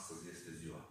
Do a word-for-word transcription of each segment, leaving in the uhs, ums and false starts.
astăzi este ziua.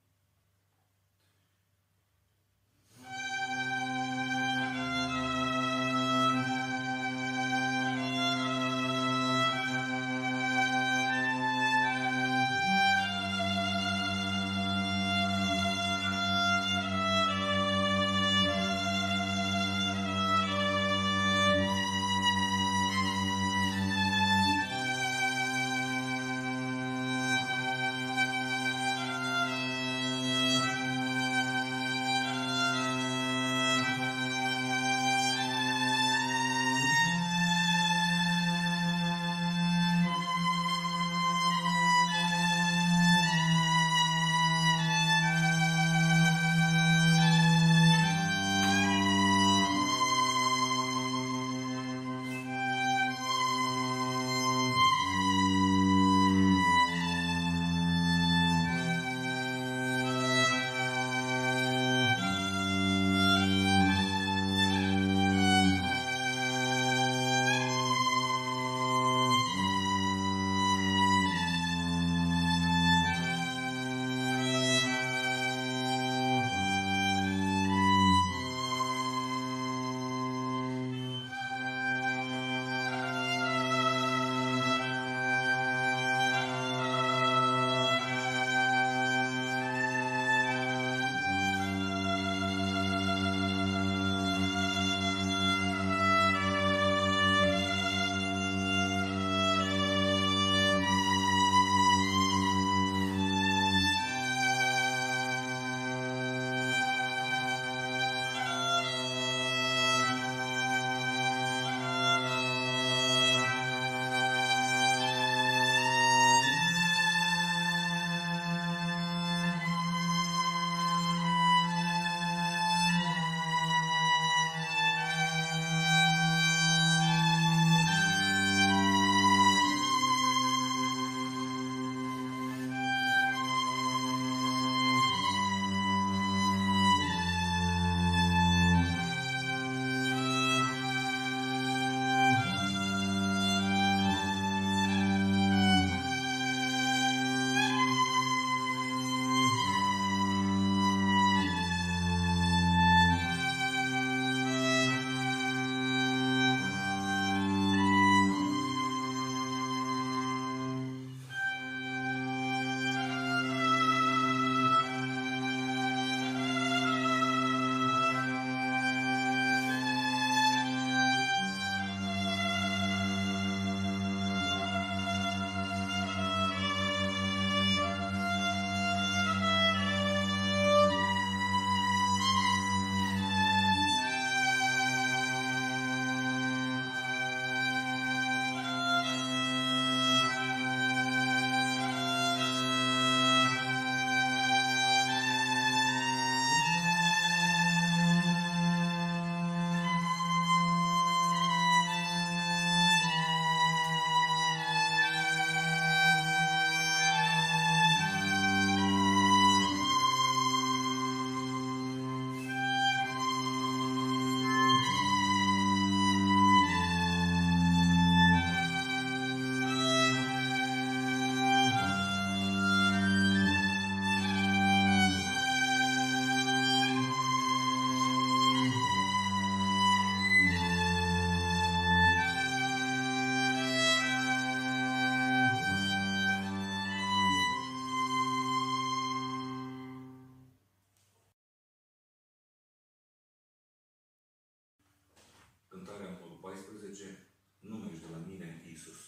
Cântarea numărul paisprezece, nu mergi de la mine, Iisus.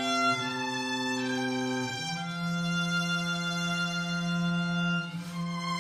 Thank you.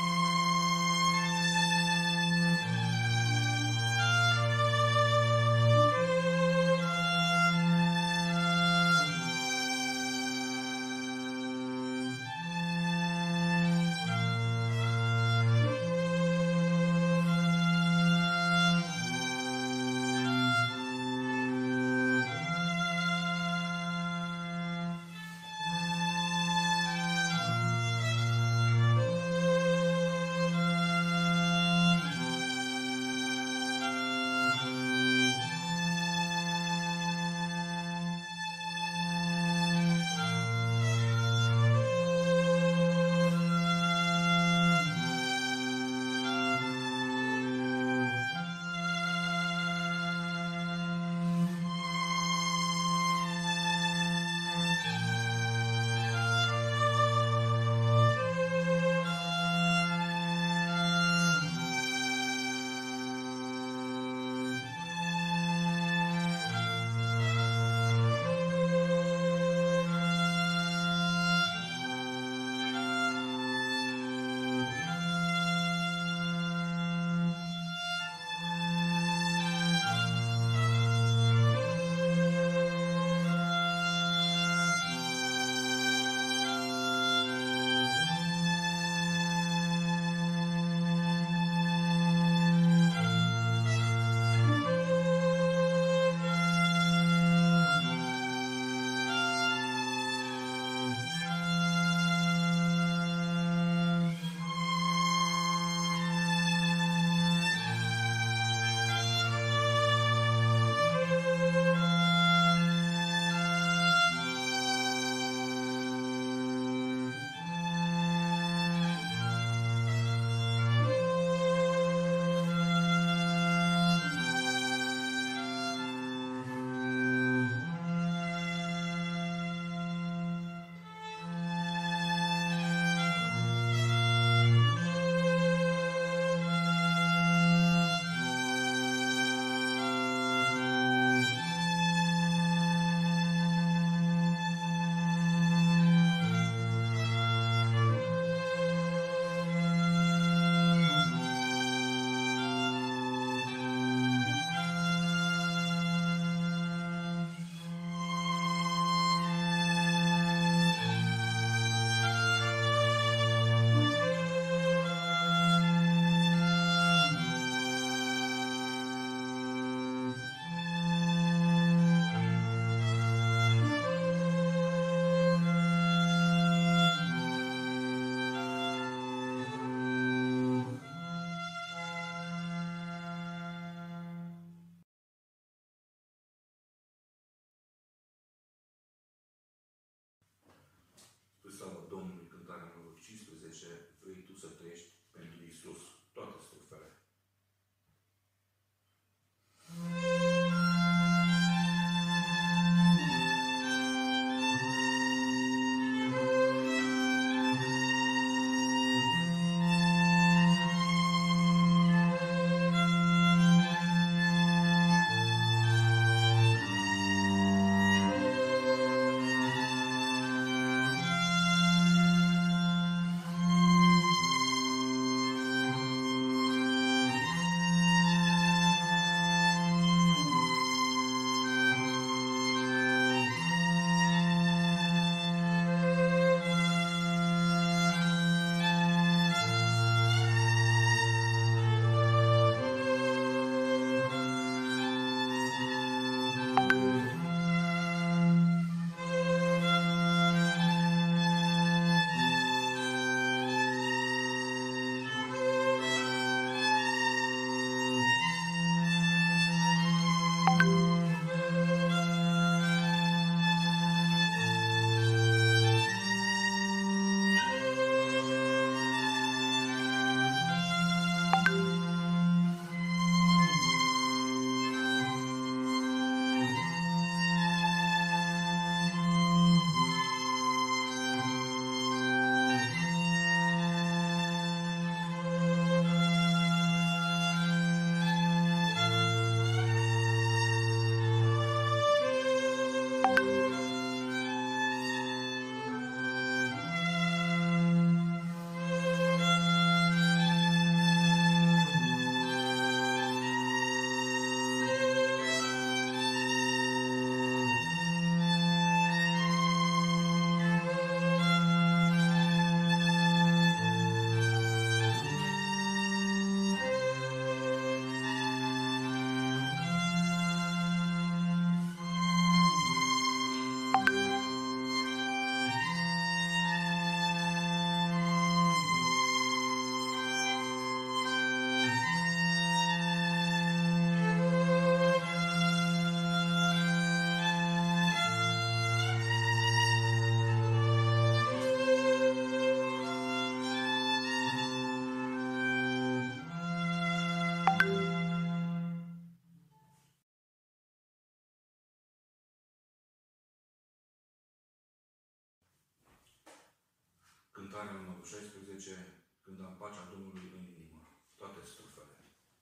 cântarea numărul șaisprezece, când am pacea Domnului în inimă, toate strufele.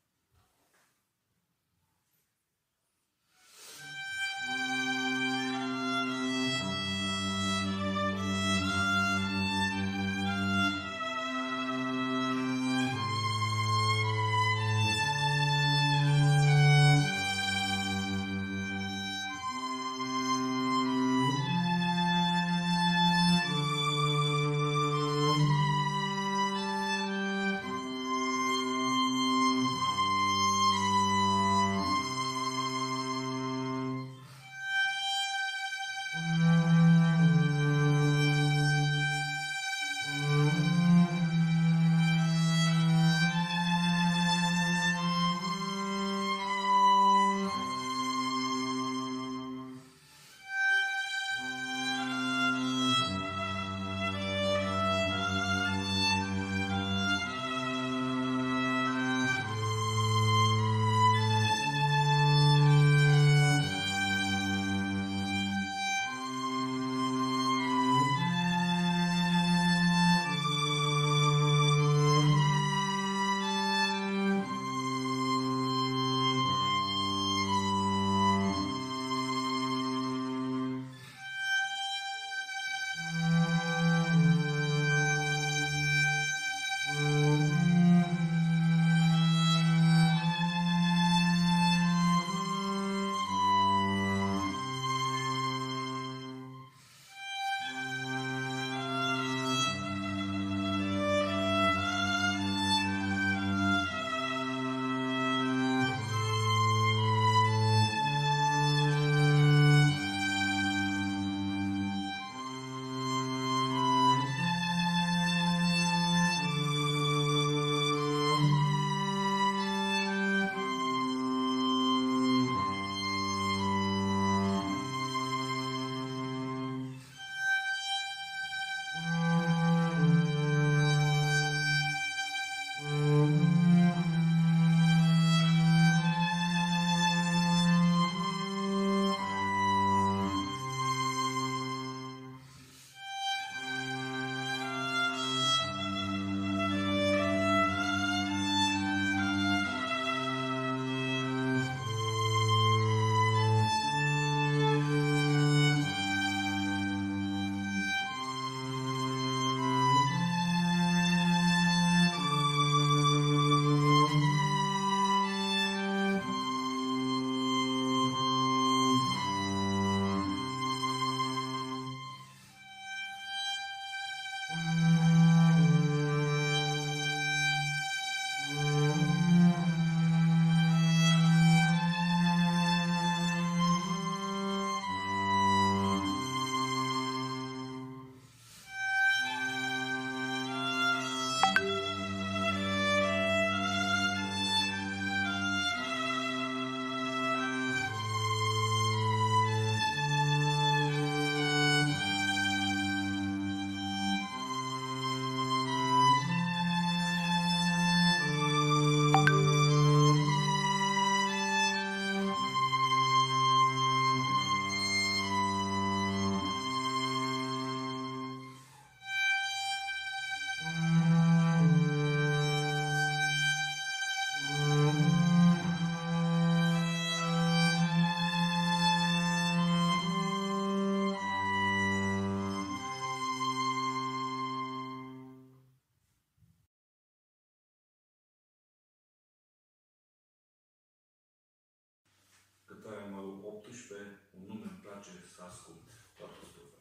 Cântarea numărul optsprezece, un nume îmi place să ascult, toate strufele.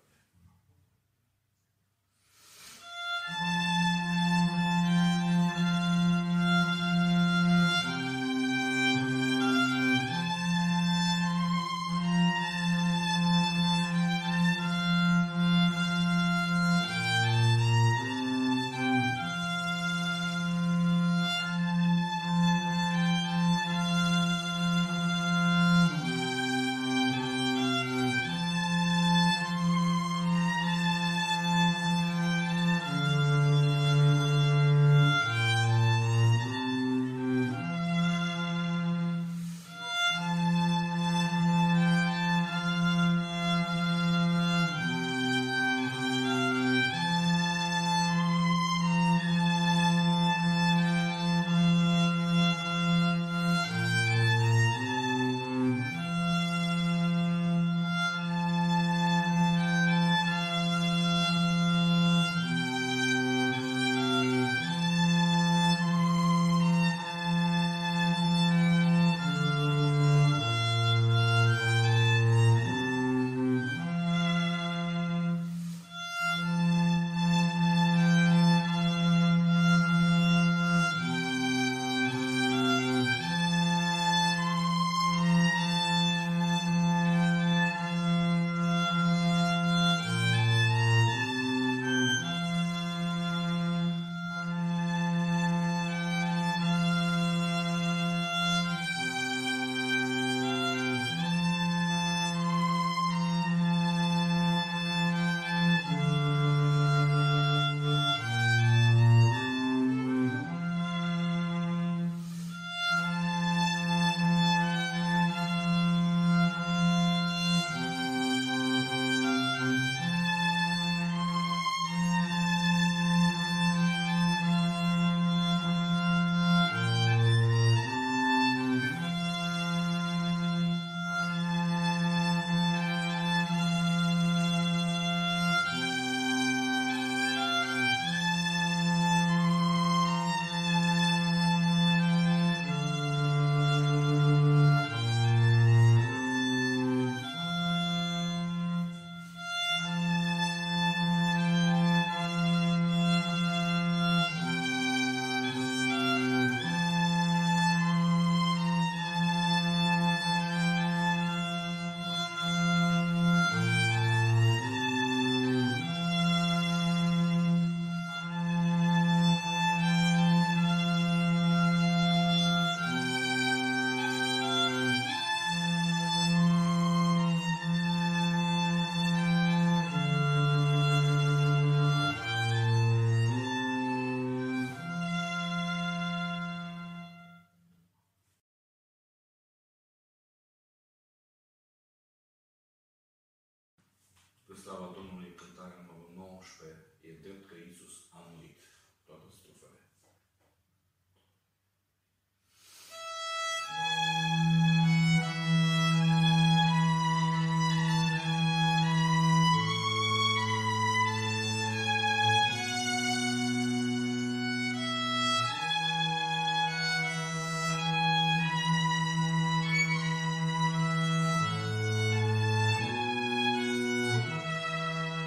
slava Domnului, cântarea numărul nouăsprezece, e drept că Iisus a murit. Toată strofele. Thank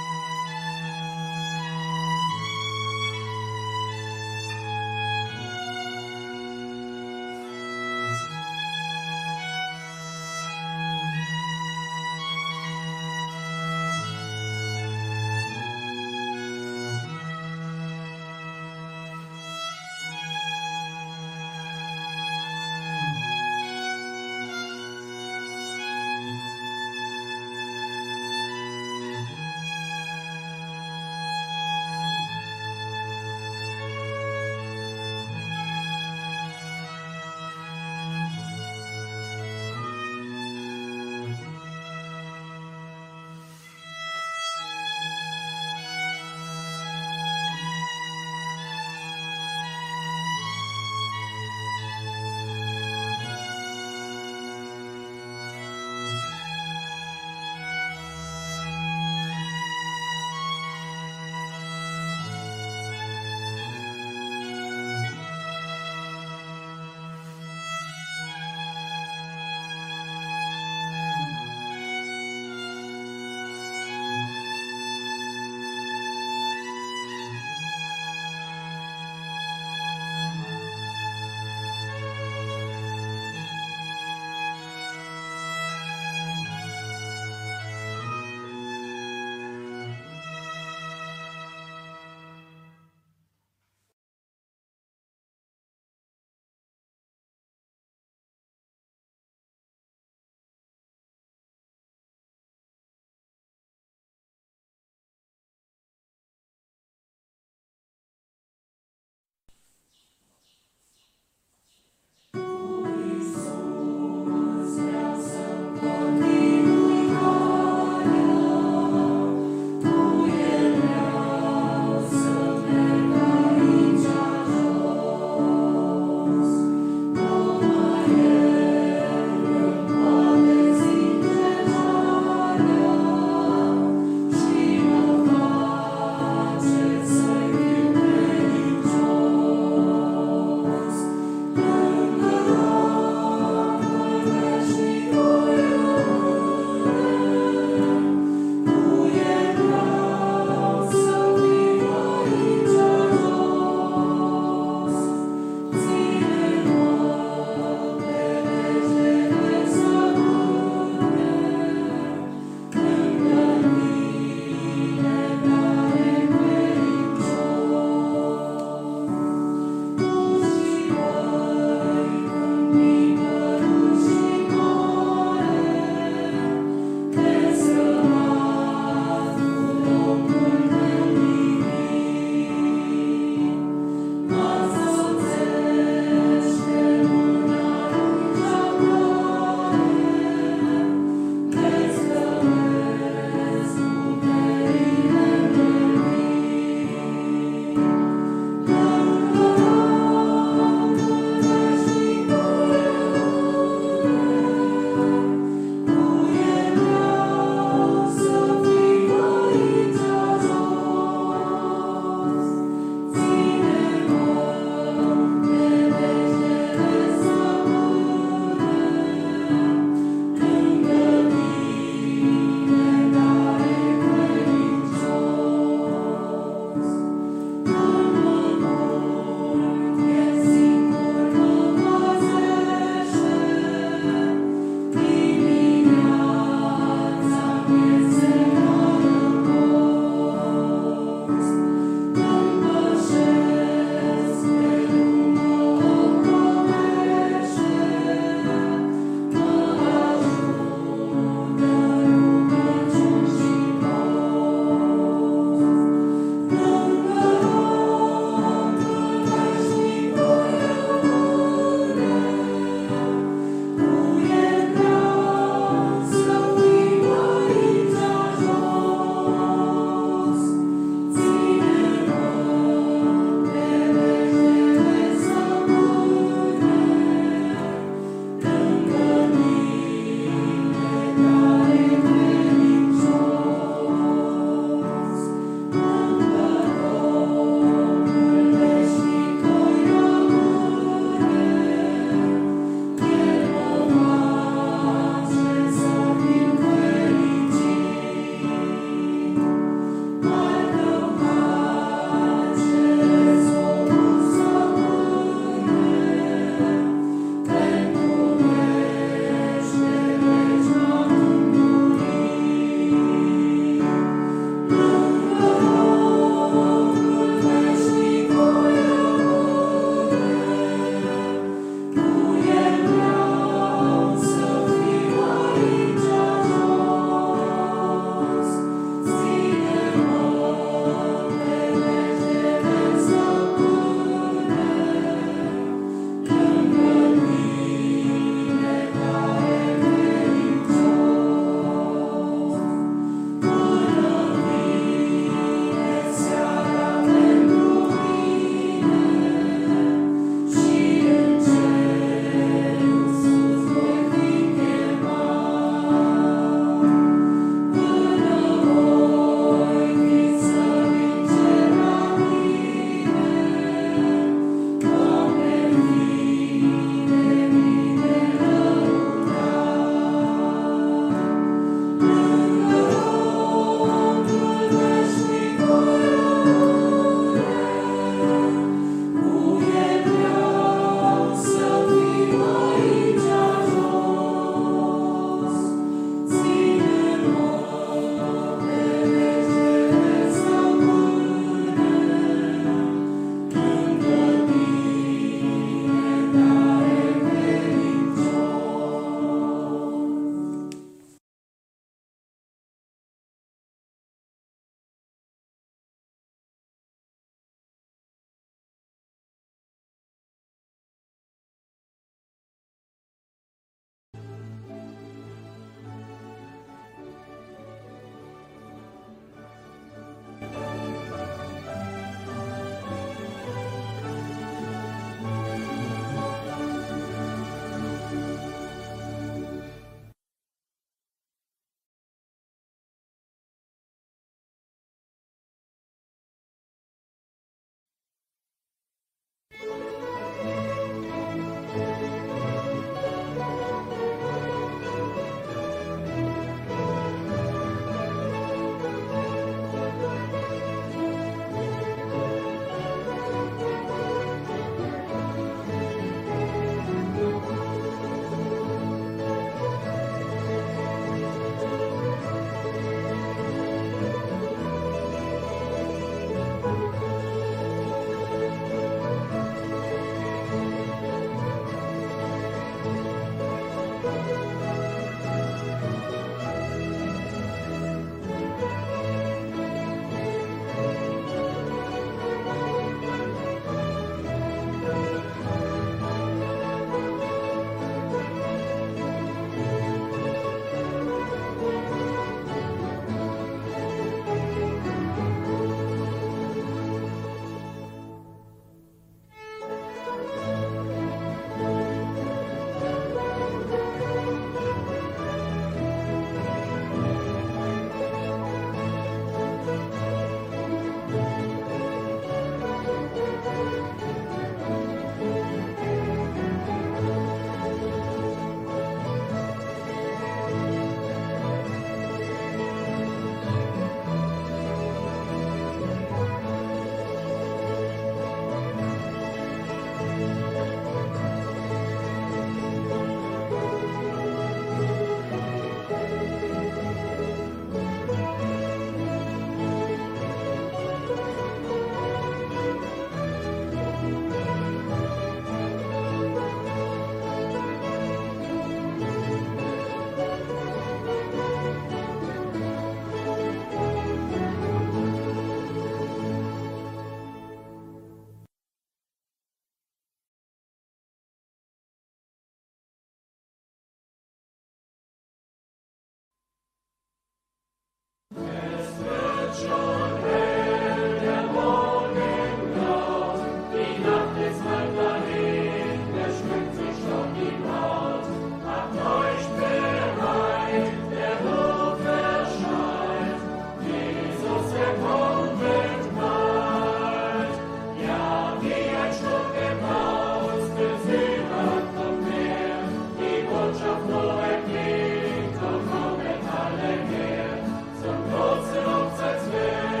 Zum großen Hochzeitsfest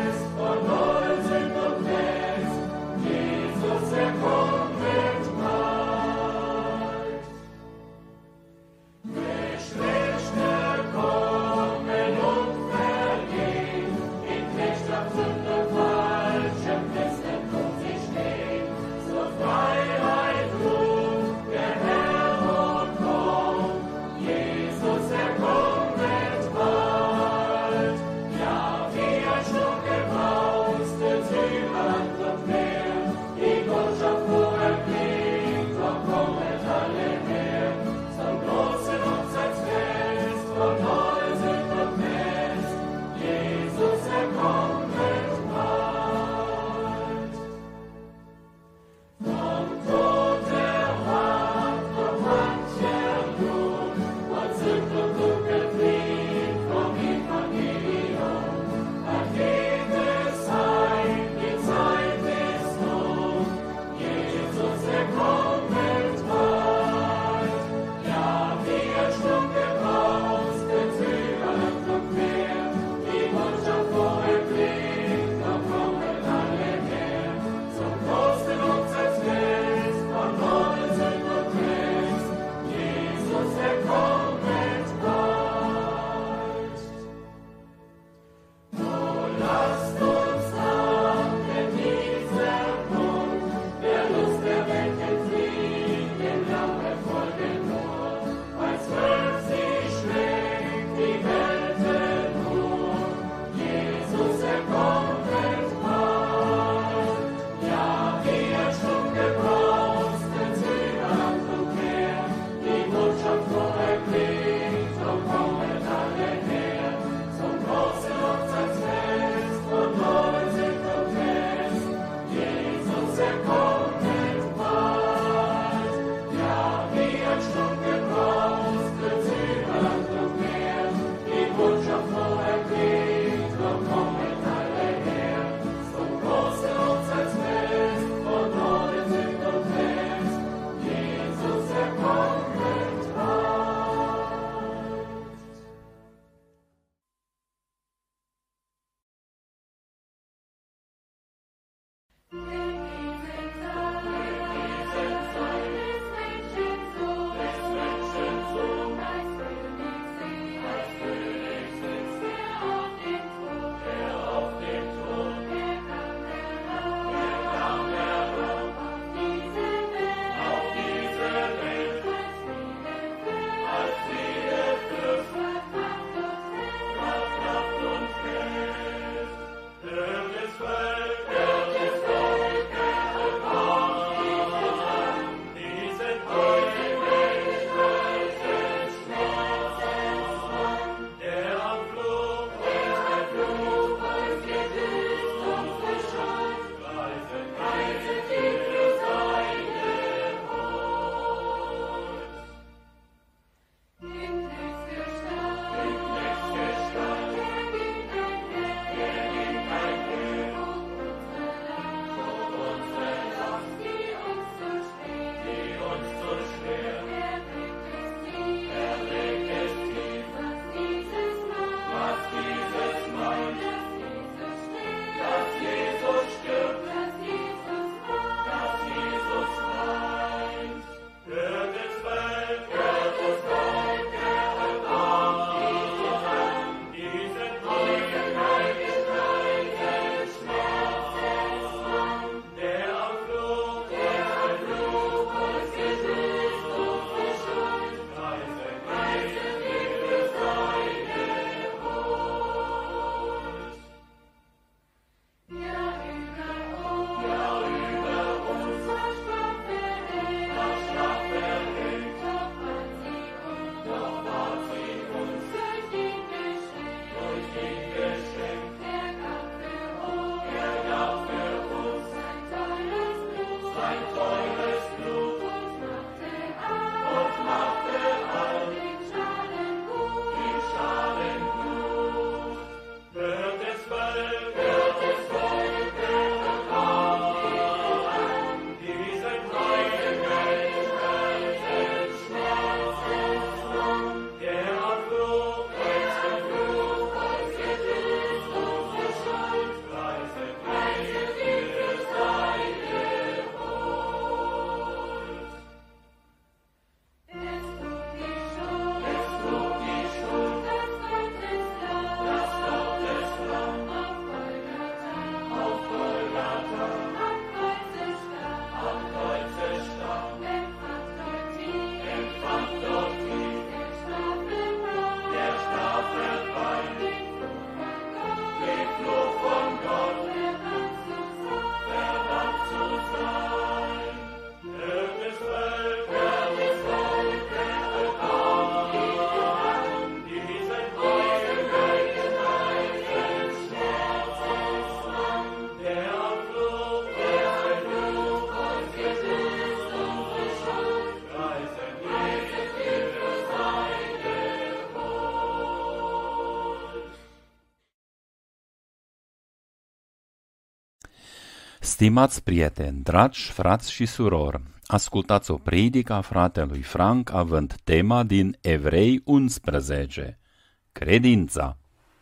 Stimați prieteni, dragi frați și surori, ascultați o predică a fratelui Frank având tema din Evrei unsprezece, credința.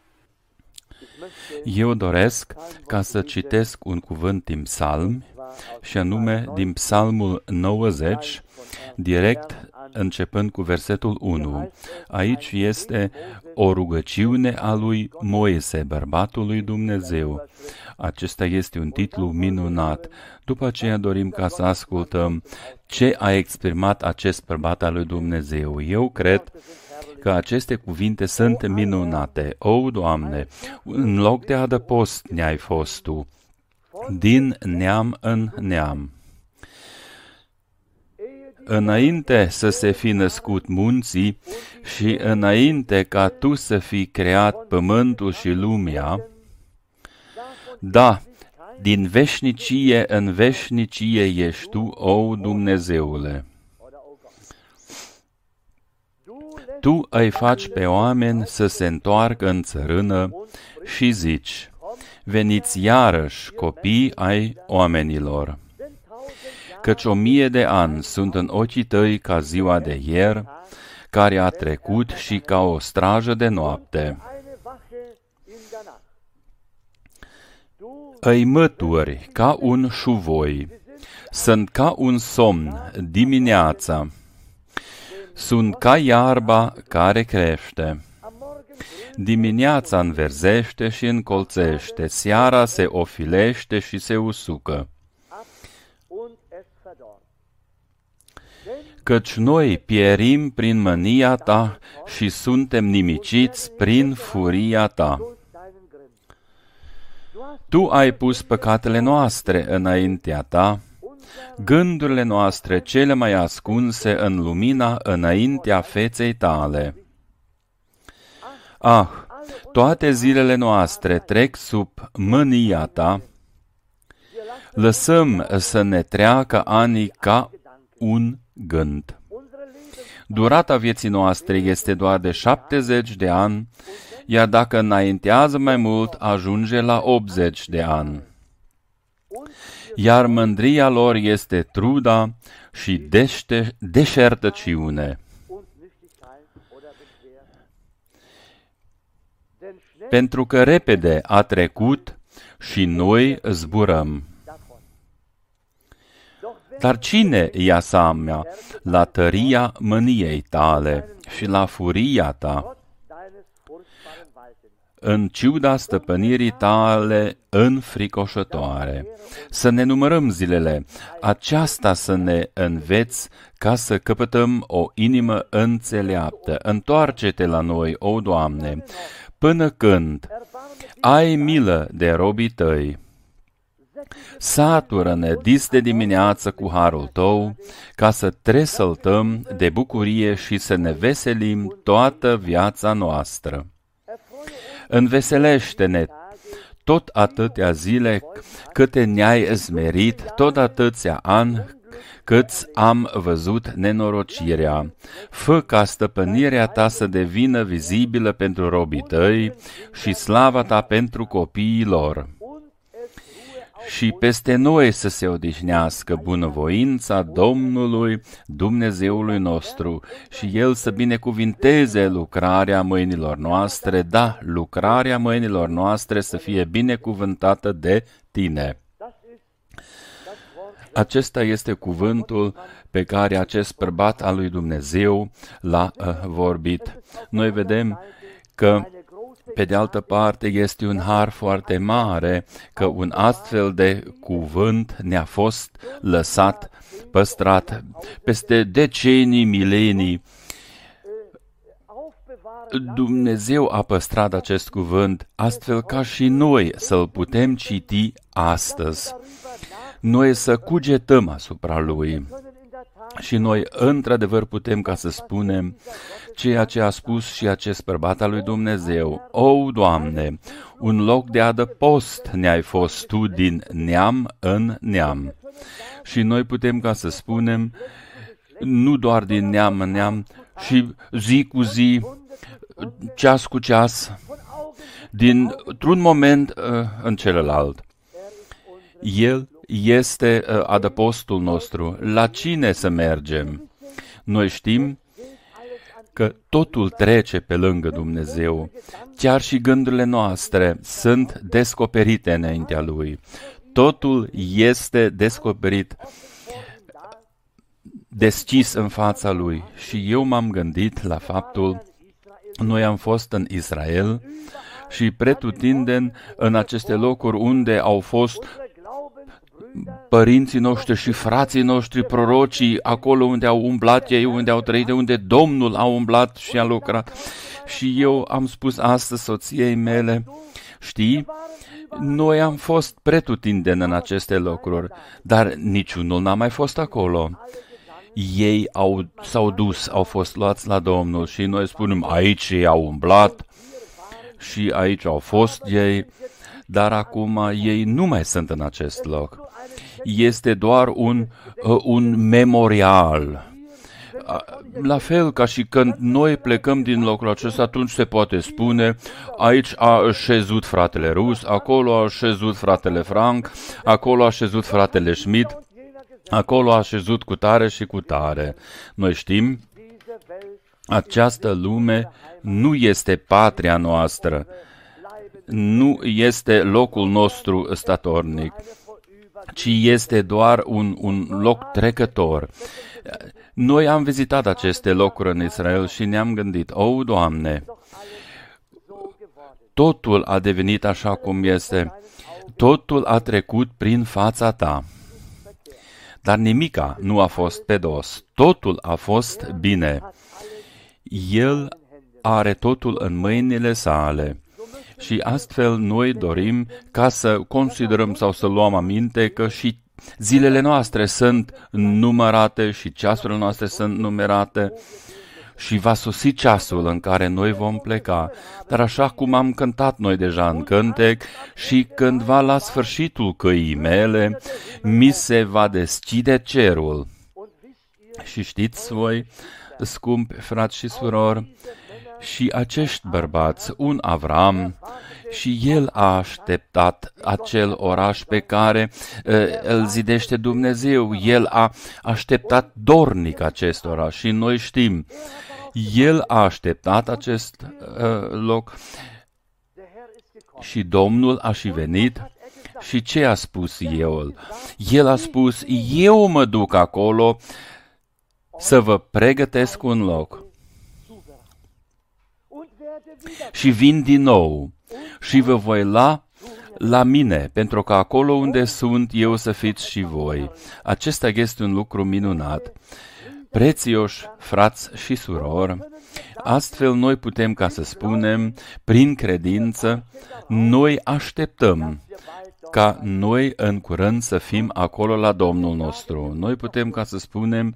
Eu doresc ca să citesc un cuvânt din psalmi, și anume din psalmul nouăzeci, direct începând cu versetul unu. Aici este o rugăciune a lui Moise, bărbatul lui Dumnezeu. Acesta este un titlu minunat. După aceea dorim ca să ascultăm ce a exprimat acest bărbat al lui Dumnezeu. Eu cred că aceste cuvinte sunt minunate. O, Doamne, în loc de adăpost ne-ai fost Tu, din neam în neam. Înainte să se fi născut munții și înainte ca Tu să fii creat pământul și lumea, da, din veșnicie în veșnicie ești Tu, o Dumnezeule. Tu îi faci pe oameni să se întoarcă în țărână și zici, veniți iarăși copii ai oamenilor. Căci o mie de ani sunt în ochii Tăi ca ziua de ieri, care a trecut și ca o strajă de noapte. Îi mături ca un șuvoi, sunt ca un somn dimineața, sunt ca iarba care crește. Dimineața înverzește și încolțește, seara se ofilește și se usucă. Căci noi pierim prin mânia Ta și suntem nimiciți prin furia Ta. Tu ai pus păcatele noastre înaintea Ta, gândurile noastre cele mai ascunse în lumina înaintea feței Tale. Ah, toate zilele noastre trec sub mânia Ta, lăsăm să ne treacă anii ca un gând. Durata vieții noastre este doar de șaptezeci de ani, iar dacă înaintează mai mult, ajunge la optzeci de ani. Iar mândria lor este truda și dește, deșertăciune. Pentru că repede a trecut și noi zburăm. Dar cine ia seama la tăria mâniei Tale și la furia Ta, în ciuda stăpânirii Tale înfricoșătoare? Să ne numărăm zilele, aceasta să ne înveți ca să căpătăm o inimă înțeleaptă. Întoarce-te la noi, o Doamne, până când ai milă de robii Tăi. Satură-ne dis de dimineață cu harul Tău, ca să tresăltăm de bucurie și să ne veselim toată viața noastră. Înveselește-ne tot atâtea zile câte ne-ai zmerit, tot atâția ani câți am văzut nenorocirea. Fă ca stăpânirea Ta să devină vizibilă pentru robii Tăi și slava Ta pentru copiii lor. Și peste noi să se odihnească bunăvoința Domnului Dumnezeului nostru și El să binecuvinteze lucrarea mâinilor noastre, da, lucrarea mâinilor noastre să fie binecuvântată de Tine. Acesta este cuvântul pe care acest bărbat al lui Dumnezeu l-a uh, vorbit. Noi vedem că pe de altă parte, este un har foarte mare că un astfel de cuvânt ne-a fost lăsat, păstrat peste decenii, milenii. Dumnezeu a păstrat acest cuvânt astfel ca și noi să-l putem citi astăzi. Noi să cugetăm asupra lui. Și noi, într-adevăr, putem ca să spunem ceea ce a spus și acest bărbat al lui Dumnezeu. O, Doamne, un loc de adăpost ne-ai fost Tu din neam în neam. Și noi putem ca să spunem, nu doar din neam în neam, și zi cu zi, ceas cu ceas, dintr-un moment în celălalt. El este uh, adăpostul nostru. La cine să mergem? Noi știm că totul trece pe lângă Dumnezeu. Chiar și gândurile noastre sunt descoperite înaintea Lui. Totul este descoperit, deschis în fața Lui. Și eu m-am gândit la faptul, noi am fost în Israel și pretutindeni în aceste locuri unde au fost părinții noștri și frații noștri, prorocii, acolo unde au umblat ei, unde au trăit, unde Domnul a umblat și a lucrat. Și eu am spus astăzi soției mele, știi, noi am fost pretutindeni în aceste locuri, dar niciunul n-a mai fost acolo. Ei au, s-au dus, au fost luați la Domnul și noi spunem, aici ei au umblat și aici au fost ei, dar acum ei nu mai sunt în acest loc. Este doar un, uh, un memorial. La fel ca și când noi plecăm din locul acesta, atunci se poate spune, aici a șezut fratele Rus, acolo a șezut fratele Frank, acolo a șezut fratele Schmidt, acolo a șezut cu tare și cu tare. Noi știm, această lume nu este patria noastră, nu este locul nostru statornic, ci este doar un, un loc trecător. Noi am vizitat aceste locuri în Israel și ne-am gândit, o, Doamne, totul a devenit așa cum este, totul a trecut prin fața Ta, dar nimica nu a fost pe dos, totul a fost bine. El are totul în mâinile Sale. Și astfel noi dorim ca să considerăm sau să luăm aminte că și zilele noastre sunt numărate și ceasurile noastre sunt numerate și va sosi ceasul în care noi vom pleca. Dar așa cum am cântat noi deja în cântec, și cândva la sfârșitul căii mele, mi se va deschide cerul. Și știți voi, scumpi frați și surori, și acești bărbați, un Avram, și el a așteptat acel oraș pe care uh, îl zidește Dumnezeu. El a așteptat dornic acest oraș și noi știm, el a așteptat acest uh, loc și Domnul a și venit. Și ce a spus el? El a spus, eu mă duc acolo să vă pregătesc un loc. Și vin din nou și vă voi lua la mine, pentru că acolo unde sunt eu să fiți și voi. Acesta este un lucru minunat. Prețioși frați și surori, astfel noi putem ca să spunem, prin credință, noi așteptăm ca noi în curând să fim acolo la Domnul nostru. Noi putem ca să spunem,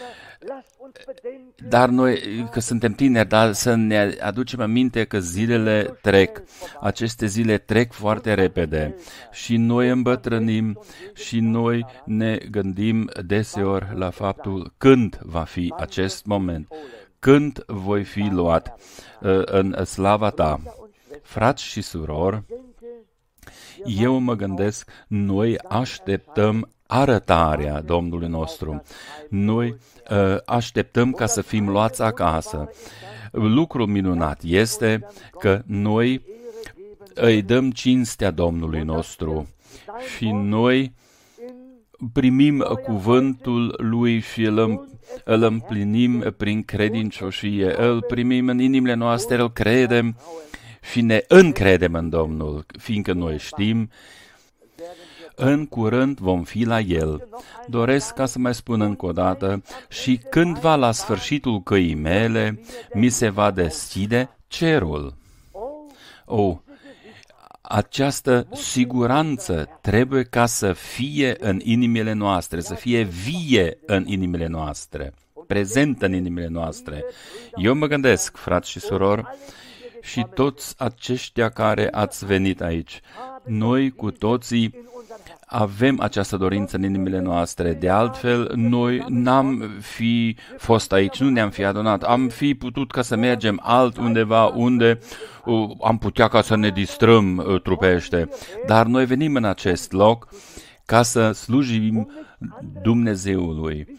dar noi, că suntem tineri, dar să ne aducem aminte că zilele trec. Aceste zile trec foarte repede și noi îmbătrânim și noi ne gândim deseori la faptul când va fi acest moment, când voi fi luat uh, în slava Ta. Frați și surori, eu mă gândesc, noi așteptăm arătarea Domnului nostru. Noi uh, așteptăm ca să fim luați acasă. Lucrul minunat este că noi îi dăm cinstea Domnului nostru și noi primim cuvântul Lui și îl, îl împlinim prin credincioșie, îl primim în inimile noastre, îl credem și ne încredem în Domnul, fiindcă noi știm în curând vom fi la El. Doresc ca să mai spun încă o dată, și cândva la sfârșitul căii mele, mi se va deschide cerul. Oh, această siguranță trebuie ca să fie în inimile noastre, să fie vie în inimile noastre, prezentă în inimile noastre. Eu mă gândesc, frați și surori, și toți aceștia care ați venit aici, noi cu toții avem această dorință în inimile noastre. De altfel, noi n-am fi fost aici, nu ne-am fi adunat. Am fi putut ca să mergem altundeva unde uh, am putea ca să ne distrăm uh, trupește. Dar noi venim în acest loc ca să slujim Dumnezeului,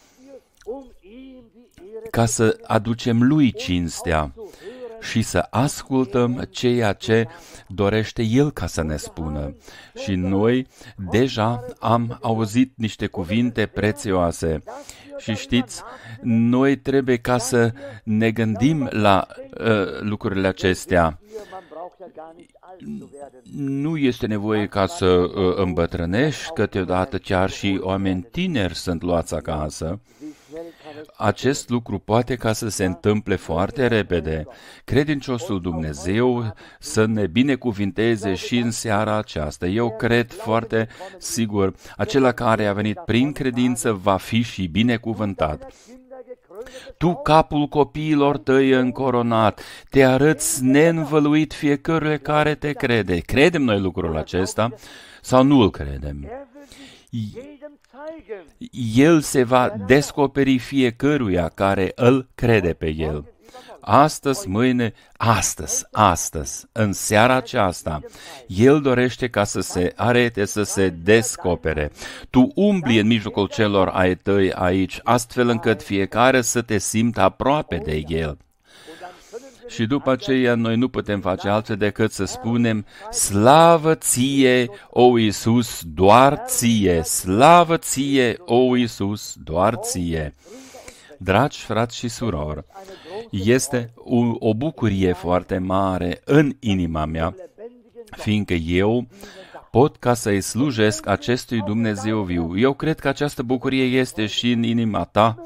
ca să aducem Lui cinstea și să ascultăm ceea ce dorește El ca să ne spună. Și noi deja am auzit niște cuvinte prețioase. Și știți, noi trebuie ca să ne gândim la uh, lucrurile acestea. Nu este nevoie ca să uh, îmbătrânești, câteodată chiar și oameni tineri sunt luați acasă. Acest lucru poate ca să se întâmple foarte repede. Credinciosul Dumnezeu să ne binecuvinteze și în seara aceasta. Eu cred foarte sigur, acela care a venit prin credință va fi și binecuvântat. Tu, capul copiilor tăi încoronat, te arăți neînvăluit fiecăruia care te crede. Credem noi lucrul acesta sau nu îl credem? El se va descoperi fiecăruia care îl crede pe El. Astăzi, mâine, astăzi, astăzi, în seara aceasta, El dorește ca să se arete, să se descopere. Tu umbli în mijlocul celor ai tăi aici, astfel încât fiecare să te simtă aproape de El. Și după aceea noi nu putem face altfel decât să spunem: slavă ție, o Iisus, doar ție, slavă ție, o Iisus, doar ție. Dragi frați și surori, este o, o bucurie foarte mare în inima mea, fiindcă eu pot ca să-i slujesc acestui Dumnezeu viu. Eu cred că această bucurie este și în inima ta.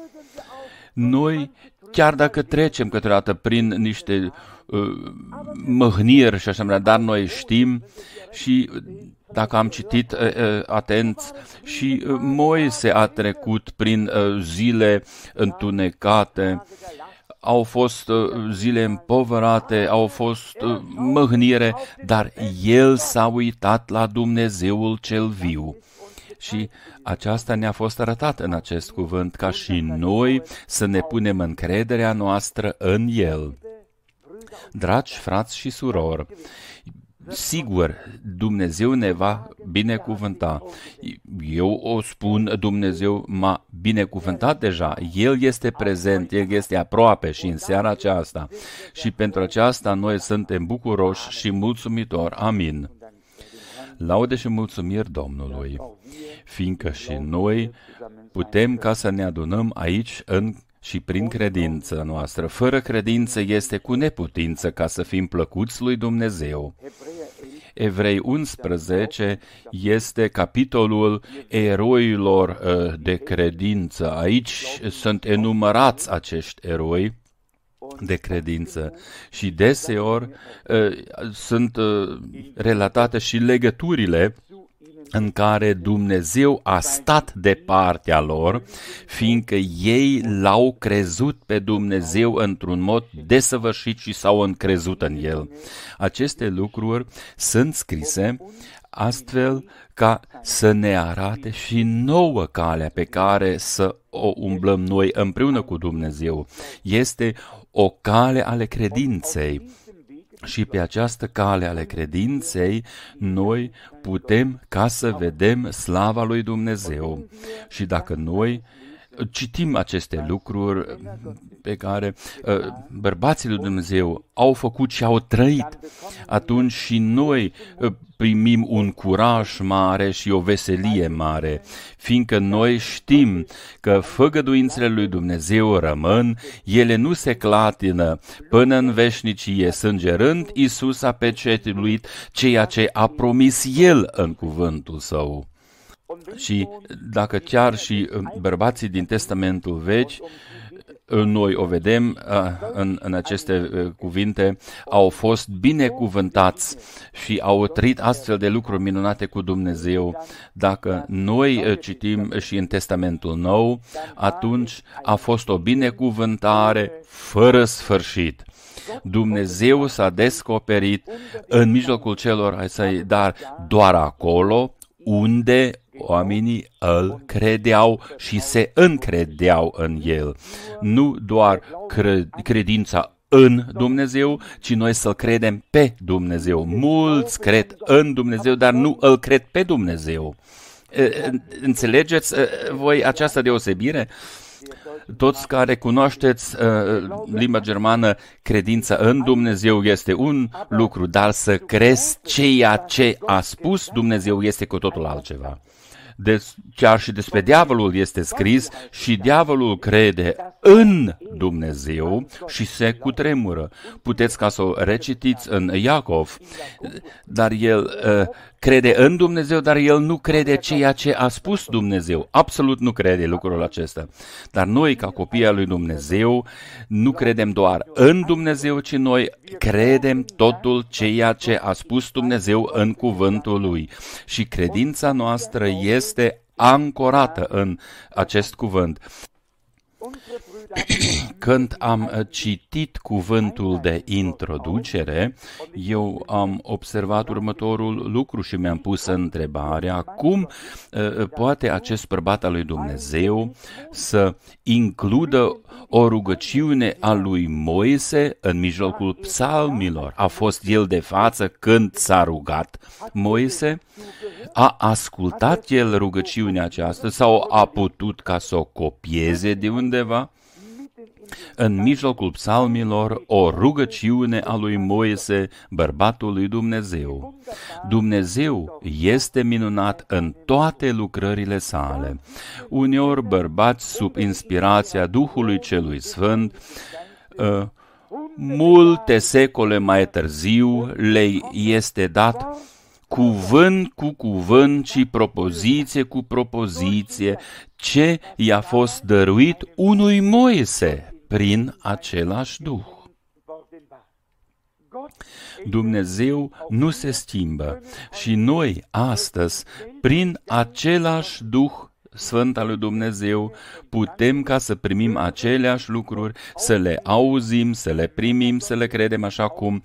Noi, chiar dacă trecem câteodată prin niște uh, mâhniri și așa mai departe, dar noi știm și dacă am citit uh, uh, atenți, și uh, Moise a trecut prin uh, zile întunecate, au fost uh, zile împovărate, au fost uh, mâhnire, dar el s-a uitat la Dumnezeul cel viu. Și aceasta ne-a fost arătat în acest cuvânt, ca și noi să ne punem încrederea noastră în El. Dragi frați și surori, sigur, Dumnezeu ne va binecuvânta. Eu o spun, Dumnezeu m-a binecuvântat deja. El este prezent, El este aproape și în seara aceasta. Și pentru aceasta noi suntem bucuroși și mulțumitori. Amin. Laude și mulțumiri Domnului, fiindcă și noi putem ca să ne adunăm aici în și prin credință noastră. Fără credință este cu neputință ca să fim plăcuți lui Dumnezeu. Evrei unsprezece este capitolul eroilor de credință. Aici sunt enumărați acești eroi de credință și deseori uh, sunt uh, relatate și legăturile în care Dumnezeu a stat de partea lor, fiindcă ei l-au crezut pe Dumnezeu într-un mod desăvârșit și s-au încrezut în El. Aceste lucruri sunt scrise astfel ca să ne arate și nouă calea pe care să o umblăm noi împreună cu Dumnezeu. Este o cale ale credinței. Și pe această cale ale credinței, noi putem ca să vedem slava lui Dumnezeu. Și dacă noi citim aceste lucruri pe care uh, bărbații lui Dumnezeu au făcut și au trăit, atunci și noi uh, primim un curaj mare și o veselie mare, fiindcă noi știm că făgăduințele lui Dumnezeu rămân, ele nu se clatină până în veșnicie, sângerând Iisus a pecetuit ceea ce a promis El în cuvântul Său. Și dacă chiar și bărbații din Testamentul Vechi, noi o vedem în, în aceste cuvinte, au fost binecuvântați și au trăit astfel de lucruri minunate cu Dumnezeu. Dacă noi citim și în Testamentul Nou, atunci a fost o binecuvântare fără sfârșit. Dumnezeu s-a descoperit în mijlocul celor ai săi, dar doar acolo unde oamenii îl credeau și se încredeau în El. Nu doar cre- credința în Dumnezeu, ci noi să-L credem pe Dumnezeu. Mulți cred în Dumnezeu, dar nu îl cred pe Dumnezeu. Înțelegeți voi această deosebire? Toți care cunoașteți uh, limba germană, credința în Dumnezeu este un lucru, dar să crezi ceea ce a spus Dumnezeu este cu totul altceva. Deci, chiar și despre diavolul este scris și diavolul crede în Dumnezeu și se cutremură. Puteți ca să o recitiți în Iacov, dar el uh, crede în Dumnezeu, dar el nu crede ceea ce a spus Dumnezeu. Absolut nu crede lucrul acesta. Dar noi, ca copii al lui Dumnezeu, nu credem doar în Dumnezeu, ci noi credem totul ceea ce a spus Dumnezeu în cuvântul lui. Și credința noastră este ancorată în acest cuvânt. Când am citit cuvântul de introducere, eu am observat următorul lucru și mi-am pus întrebarea cum uh, poate acest bărbat al lui Dumnezeu să includă o rugăciune a lui Moise în mijlocul psalmilor. A fost el de față când s-a rugat Moise? A ascultat el rugăciunea aceasta sau a putut ca să o copieze de undeva? În mijlocul psalmilor, o rugăciune a lui Moise, bărbatul lui Dumnezeu. Dumnezeu este minunat în toate lucrările sale. Uneori bărbați sub inspirația Duhului Celui Sfânt, uh, multe secole mai târziu le este dat cuvânt cu cuvânt și propoziție cu propoziție ce i-a fost dăruit unui Moise prin același Duh. Dumnezeu nu se schimbă și noi astăzi, prin același Duh Sfânt al lui Dumnezeu, putem ca să primim aceleași lucruri, să le auzim, să le primim, să le credem așa cum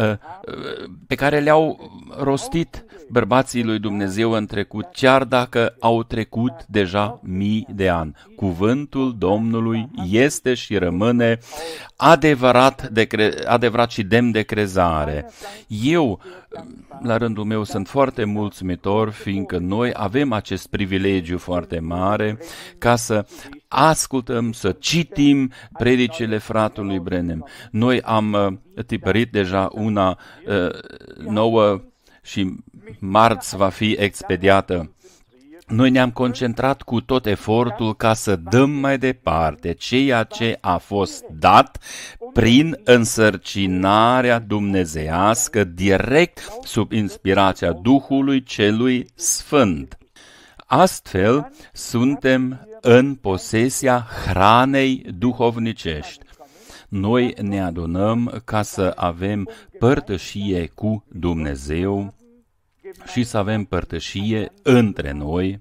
pe care le-au rostit bărbații lui Dumnezeu în trecut, chiar dacă au trecut deja mii de ani. Cuvântul Domnului este și rămâne adevărat, de cre- adevărat și demn de crezare. Eu, la rândul meu, sunt foarte mulțumitor, fiindcă noi avem acest privilegiu foarte mare ca să ascultăm, să citim predicile fratelui Branham. Noi am uh, tipărit deja una uh, nouă și marți va fi expediată. Noi ne-am concentrat cu tot efortul ca să dăm mai departe ceea ce a fost dat prin însărcinarea dumnezeiască direct sub inspirația Duhului Celui Sfânt. Astfel, suntem în posesia hranei duhovnicești. Noi ne adunăm ca să avem părtășie cu Dumnezeu și să avem părtășie între noi,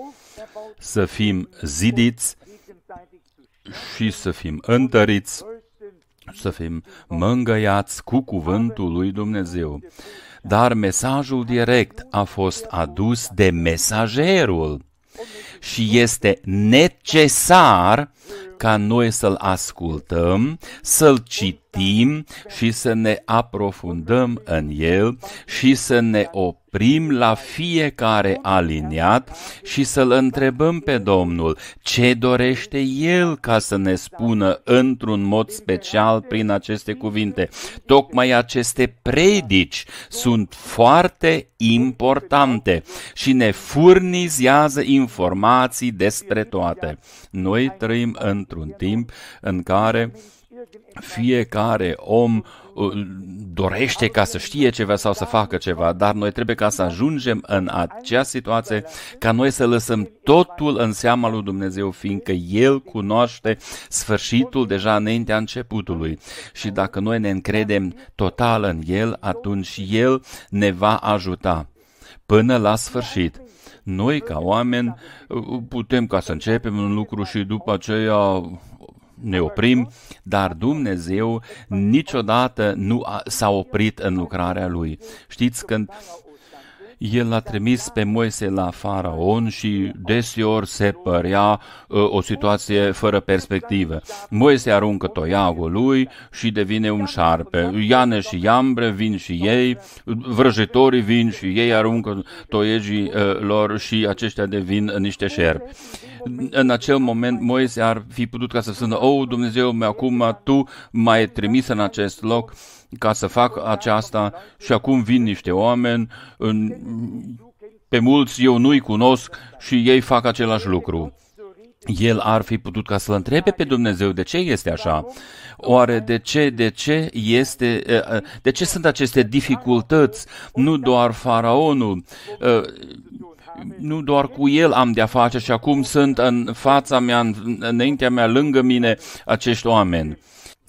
să fim zidiți și să fim întăriți, să fim mângâiați cu cuvântul lui Dumnezeu. Dar mesajul direct a fost adus de mesagerul și este necesar ca noi să-l ascultăm, să-l citim și să ne aprofundăm în el și să ne oprim la fiecare aliniat și să-l întrebăm pe Domnul ce dorește el ca să ne spună într-un mod special prin aceste cuvinte. Tocmai aceste predici sunt foarte importante și ne furnizează informații despre toate. Noi trăim într-un timp în care fiecare om dorește ca să știe ceva sau să facă ceva, dar noi trebuie ca să ajungem în acea situație ca noi să lăsăm totul în seama lui Dumnezeu, fiindcă El cunoaște sfârșitul deja înaintea începutului. Și dacă noi ne încredem total în El, atunci El ne va ajuta până la sfârșit. Noi, ca oameni, putem ca să începem un lucru și după aceea ne oprim, dar Dumnezeu niciodată nu a, s-a oprit în lucrarea Lui. Știți, când El l-a trimis pe Moise la Faraon și deseori se părea uh, o situație fără perspectivă. Moise aruncă toiagul lui și devine un șarpe. Iane și Iambre vin și ei, vrăjitorii vin și ei aruncă toiegii uh, lor și aceștia devin niște șerpi. În acel moment Moise ar fi putut ca să spună: "O, Dumnezeu meu, acum Tu m-ai trimis în acest loc ca să fac aceasta și acum vin niște oameni, în, pe mulți eu nu-i cunosc și ei fac același lucru." El ar fi putut ca să-L întrebe pe Dumnezeu de ce este așa. Oare de ce, de ce este, de ce sunt aceste dificultăți? Nu doar Faraonul, nu doar cu el am de-a face și acum sunt în fața mea, înaintea mea, lângă mine acești oameni.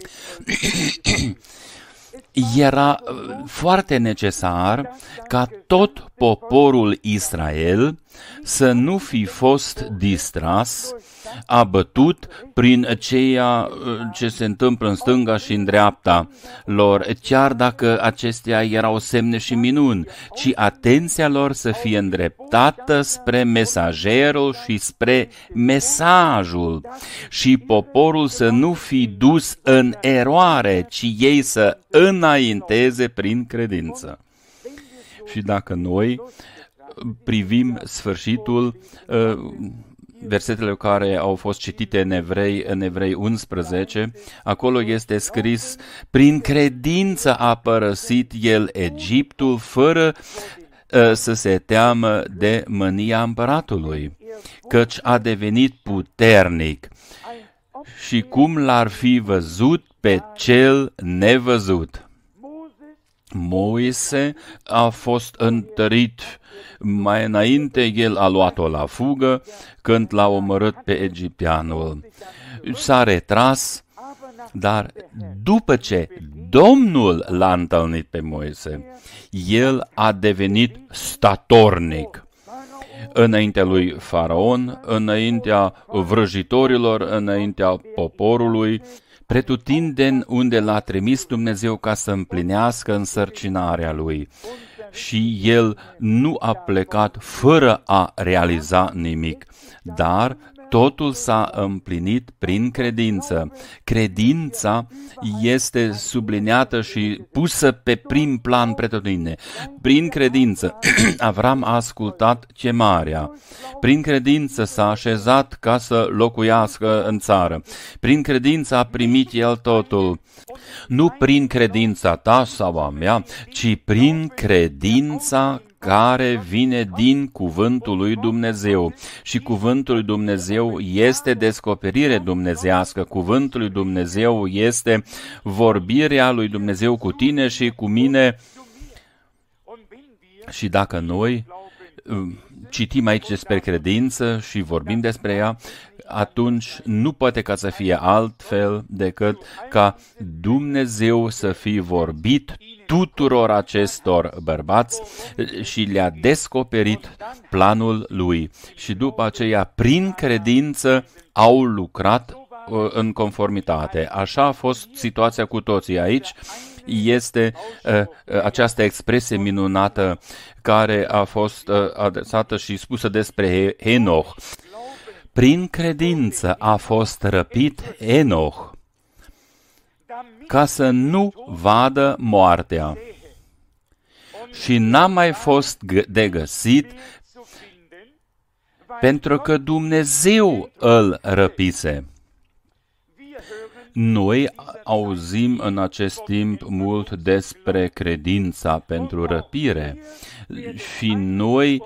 Era foarte necesar ca tot poporul Israel să nu fi fost distras, abătut prin ceea ce se întâmplă în stânga și în dreapta lor, chiar dacă acestea erau semne și minuni, ci atenția lor să fie îndreptată spre mesagerul și spre mesajul și poporul să nu fi dus în eroare, ci ei să înainteze prin credință. Și dacă noi privim sfârșitul, versetele care au fost citite în Evrei, în Evrei unsprezece, acolo este scris: prin credință a părăsit el Egiptul fără uh, să se teamă de mânia împăratului, căci a devenit puternic și cum l-ar fi văzut pe cel nevăzut. Moise a fost întărit. Mai înainte el a luat-o la fugă când l-a omorât pe egipteanul. S-a retras, dar după ce Domnul l-a întâlnit pe Moise, el a devenit statornic înaintea lui Faraon, înaintea vrăjitorilor, înaintea poporului, pretutindeni unde l-a trimis Dumnezeu ca să împlinească însărcinarea lui. Și el nu a plecat fără a realiza nimic, dar totul s-a împlinit prin credință. Credința este subliniată și pusă pe prim plan pretutindeni. Prin credință Avram a ascultat chemarea. Prin credință s-a așezat ca să locuiască în țară. Prin credință a primit el totul. Nu prin credința ta sau a mea, ci prin credința care vine din cuvântul lui Dumnezeu. Și cuvântul lui Dumnezeu este descoperire dumnezeiască. Cuvântul lui Dumnezeu este vorbirea lui Dumnezeu cu tine și cu mine. Și dacă noi citim aici despre credință și vorbim despre ea, atunci nu poate ca să fie altfel decât ca Dumnezeu să fi vorbit tuturor acestor bărbați și le-a descoperit planul lui. Și după aceea, prin credință, au lucrat în conformitate. Așa a fost situația cu toții aici. Este uh, această expresie minunată care a fost uh, adresată și spusă despre Henoch. Prin credință a fost răpit Enoch ca să nu vadă moartea și n-a mai fost de găsit pentru că Dumnezeu îl răpise. Noi auzim în acest timp mult despre credința pentru răpire și noi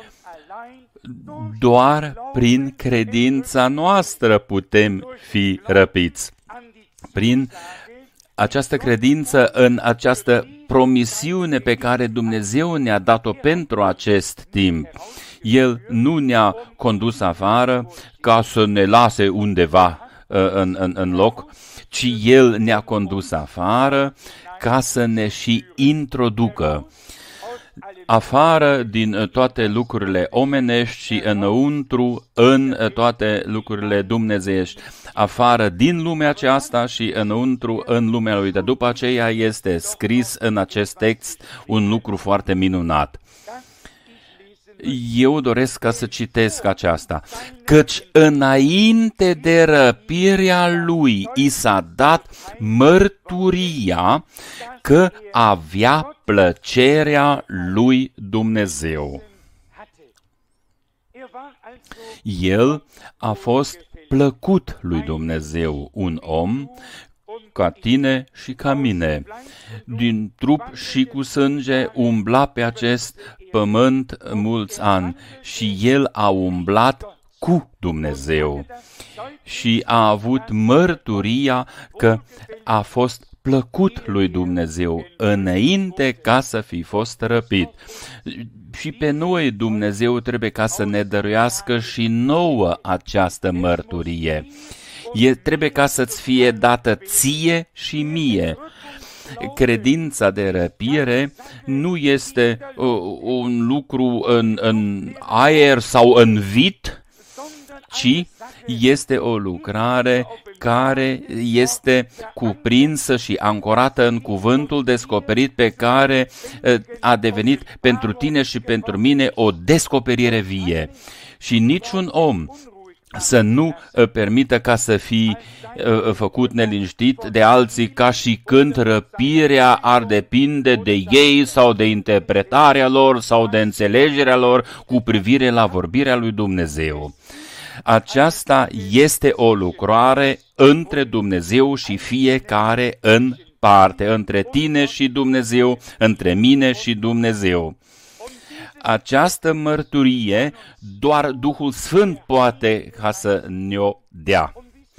doar prin credința noastră putem fi răpiți. Prin această credință în această promisiune pe care Dumnezeu ne-a dat-o pentru acest timp. El nu ne-a condus afară ca să ne lase undeva în, în, în loc, ci El ne-a condus afară ca să ne și introducă afară din toate lucrurile omenești și înăuntru în toate lucrurile dumnezeiești. Afară din lumea aceasta și înăuntru în lumea lui. Dar după aceea este scris în acest text un lucru foarte minunat. Eu doresc ca să citesc aceasta. Căci înainte de răpirea lui i s-a dat mărturia că avea plăcerea lui Dumnezeu. El a fost plăcut lui Dumnezeu, un om ca tine și ca mine. Din trup și cu sânge umbla pe acest pământ mulți ani și el a umblat cu Dumnezeu și a avut mărturia că a fost plăcut lui Dumnezeu înainte ca să fi fost răpit. Și pe noi Dumnezeu trebuie ca să ne dăruiască și nouă această mărturie. E, trebuie ca să-ți fie dată ție și mie. Credința de răpire nu este uh, un lucru în, în aer sau în vid, ci este o lucrare care este cuprinsă și ancorată în cuvântul descoperit pe care uh, a devenit pentru tine și pentru mine o descoperire vie. Și niciun om să nu uh, permită ca să fii uh, făcut neliniștit de alții ca și când răpirea ar depinde de ei sau de interpretarea lor sau de înțelegerea lor cu privire la vorbirea lui Dumnezeu. Aceasta este o lucrare între Dumnezeu și fiecare în parte, între tine și Dumnezeu, între mine și Dumnezeu. Această mărturie doar Duhul Sfânt poate ca să ne-o dea.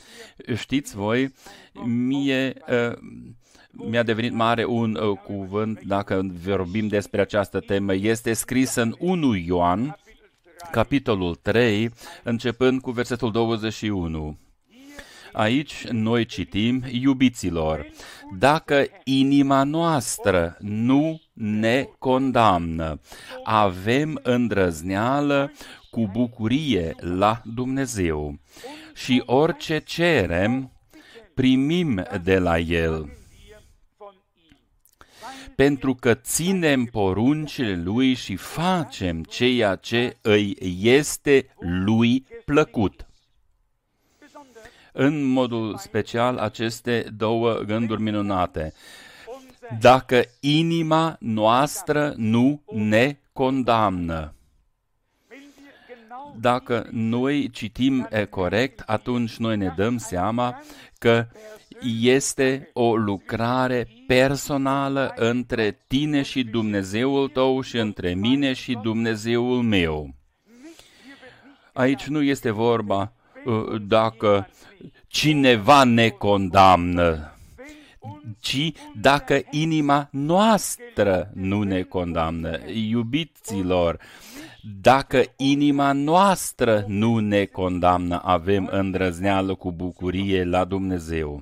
Știți voi, mie uh, mi-a devenit mare un uh, cuvânt, dacă vorbim despre această temă, este scris în unu Ioan, capitolul trei, începând cu versetul douăzeci și unu. Aici noi citim, iubiților, dacă inima noastră nu ne condamnă, avem îndrăzneală cu bucurie la Dumnezeu și orice cerem, primim de la El, pentru că ținem poruncile Lui și facem ceea ce îi este Lui plăcut. În modul special, aceste două gânduri minunate. Dacă inima noastră nu ne condamnă. Dacă noi citim corect, atunci noi ne dăm seama că este o lucrare personală între tine și Dumnezeul tău și între mine și Dumnezeul meu. Aici nu este vorba dacă cineva ne condamnă, ci dacă inima noastră nu ne condamnă. Iubiților, dacă inima noastră nu ne condamnă, avem îndrăzneală cu bucurie la Dumnezeu.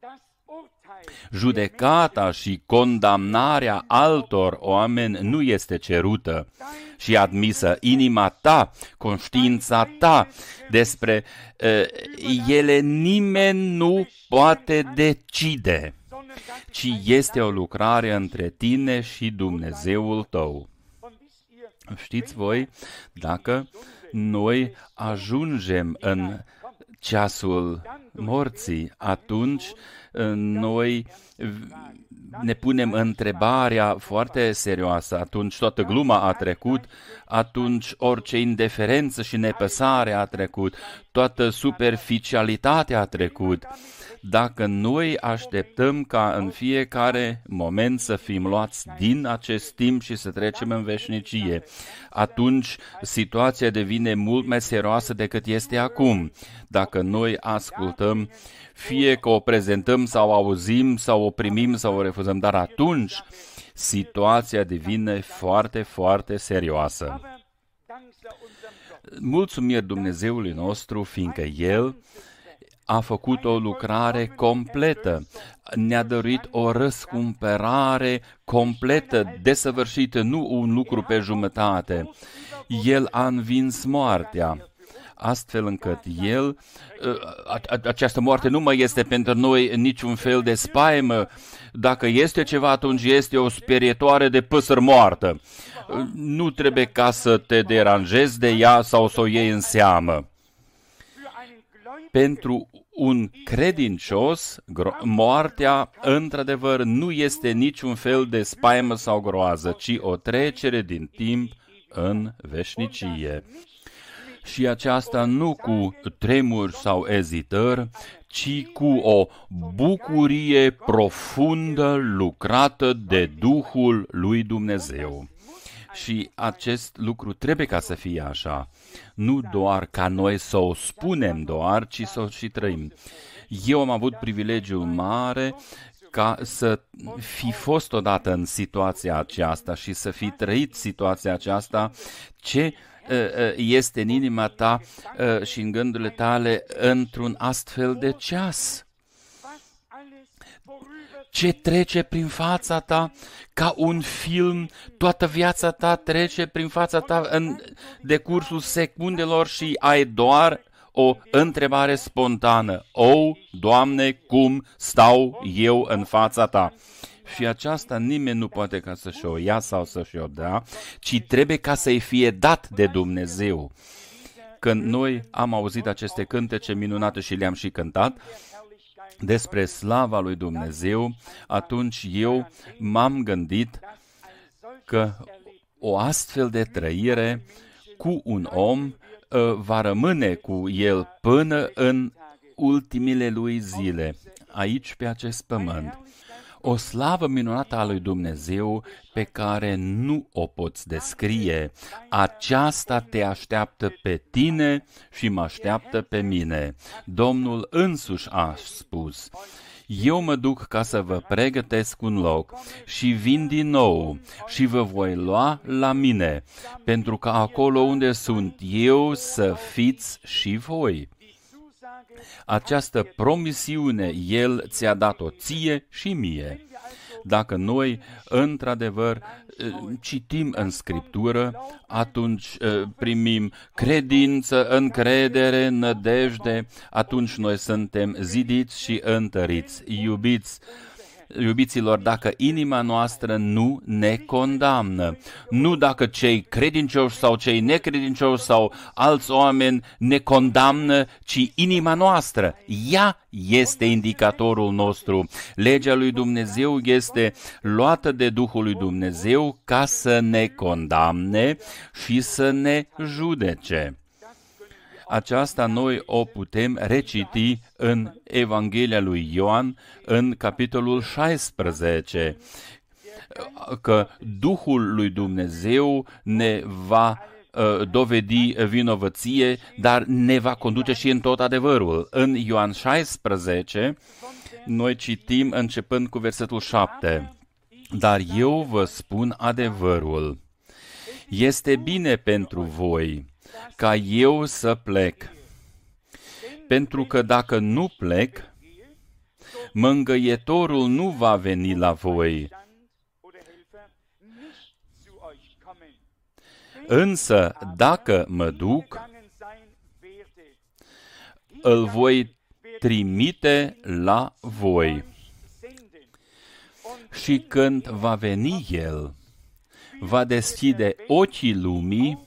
Judecata și condamnarea altor oameni nu este cerută și admisă. Inima ta, conștiința ta, despre uh, ele nimeni nu poate decide, ci este o lucrare între tine și Dumnezeul tău. Știți voi, dacă noi ajungem în ceasul morții, atunci noi ne punem întrebarea foarte serioasă, atunci toată gluma a trecut, atunci orice indiferență și nepăsare a trecut, toată superficialitatea a trecut. Dacă noi așteptăm ca în fiecare moment să fim luați din acest timp și să trecem în veșnicie, atunci situația devine mult mai serioasă decât este acum. Dacă noi ascultăm, fie că o prezentăm sau auzim sau o primim sau o refuzăm, dar atunci situația devine foarte, foarte serioasă. Mulțumiri Dumnezeului nostru, fiindcă El a făcut o lucrare completă, ne-a dăruit o răscumpărare completă, desăvârșită, nu un lucru pe jumătate. El a învins moartea, astfel încât el, această moarte nu mai este pentru noi niciun fel de spaimă. Dacă este ceva, atunci este o sperietoare de păsări moartă. Nu trebuie ca să te deranjezi de ea sau să o iei în seamă. Pentru un credincios, moartea, într-adevăr, nu este niciun fel de spaimă sau groază, ci o trecere din timp în veșnicie. Și aceasta nu cu tremur sau ezitări, ci cu o bucurie profundă lucrată de Duhul lui Dumnezeu. Și acest lucru trebuie ca să fie așa, nu doar ca noi să o spunem doar, ci să o și trăim. Eu am avut privilegiul mare ca să fi fost odată în situația aceasta și să fi trăit situația aceasta, ce este în inima ta și în gândurile tale într-un astfel de ceas. Ce trece prin fața ta ca un film, toată viața ta trece prin fața ta în decursul secundelor și ai doar o întrebare spontană. O, Doamne, cum stau eu în fața ta? Și aceasta nimeni nu poate ca să-și o ia sau să-și o dea, ci trebuie ca să-i fie dat de Dumnezeu. Când noi am auzit aceste cântece minunate și le-am și cântat despre slava lui Dumnezeu, atunci eu m-am gândit că o astfel de trăire cu un om va rămâne cu el până în ultimile lui zile, aici pe acest pământ. O slavă minunată a lui Dumnezeu pe care nu o poți descrie. Aceasta te așteaptă pe tine și mă așteaptă pe mine. Domnul însuși a spus: eu mă duc ca să vă pregătesc un loc și vin din nou și vă voi lua la mine, pentru că acolo unde sunt eu să fiți și voi. Această promisiune El ți-a dat-o ție și mie. Dacă noi, într-adevăr, citim în Scriptură, atunci primim credință, încredere, nădejde, atunci noi suntem zidiți și întăriți, iubiți. Iubiților, dacă inima noastră nu ne condamnă, nu dacă cei credincioși sau cei necredincioși sau alți oameni ne condamnă, ci inima noastră, ea este indicatorul nostru. Legea lui Dumnezeu este luată de Duhul lui Dumnezeu ca să ne condamne și să ne judece. Aceasta noi o putem reciti în Evanghelia lui Ioan, în capitolul șaisprezece, că Duhul lui Dumnezeu ne va uh, dovedi vinovăție, dar ne va conduce și în tot adevărul. În Ioan șaisprezece, noi citim începând cu versetul șapte. Dar eu vă spun adevărul. Este bine pentru voi ca eu să plec, pentru că dacă nu plec, mângâietorul nu va veni la voi. Însă, dacă mă duc, îl voi trimite la voi. Și când va veni El, va deschide ochii lumii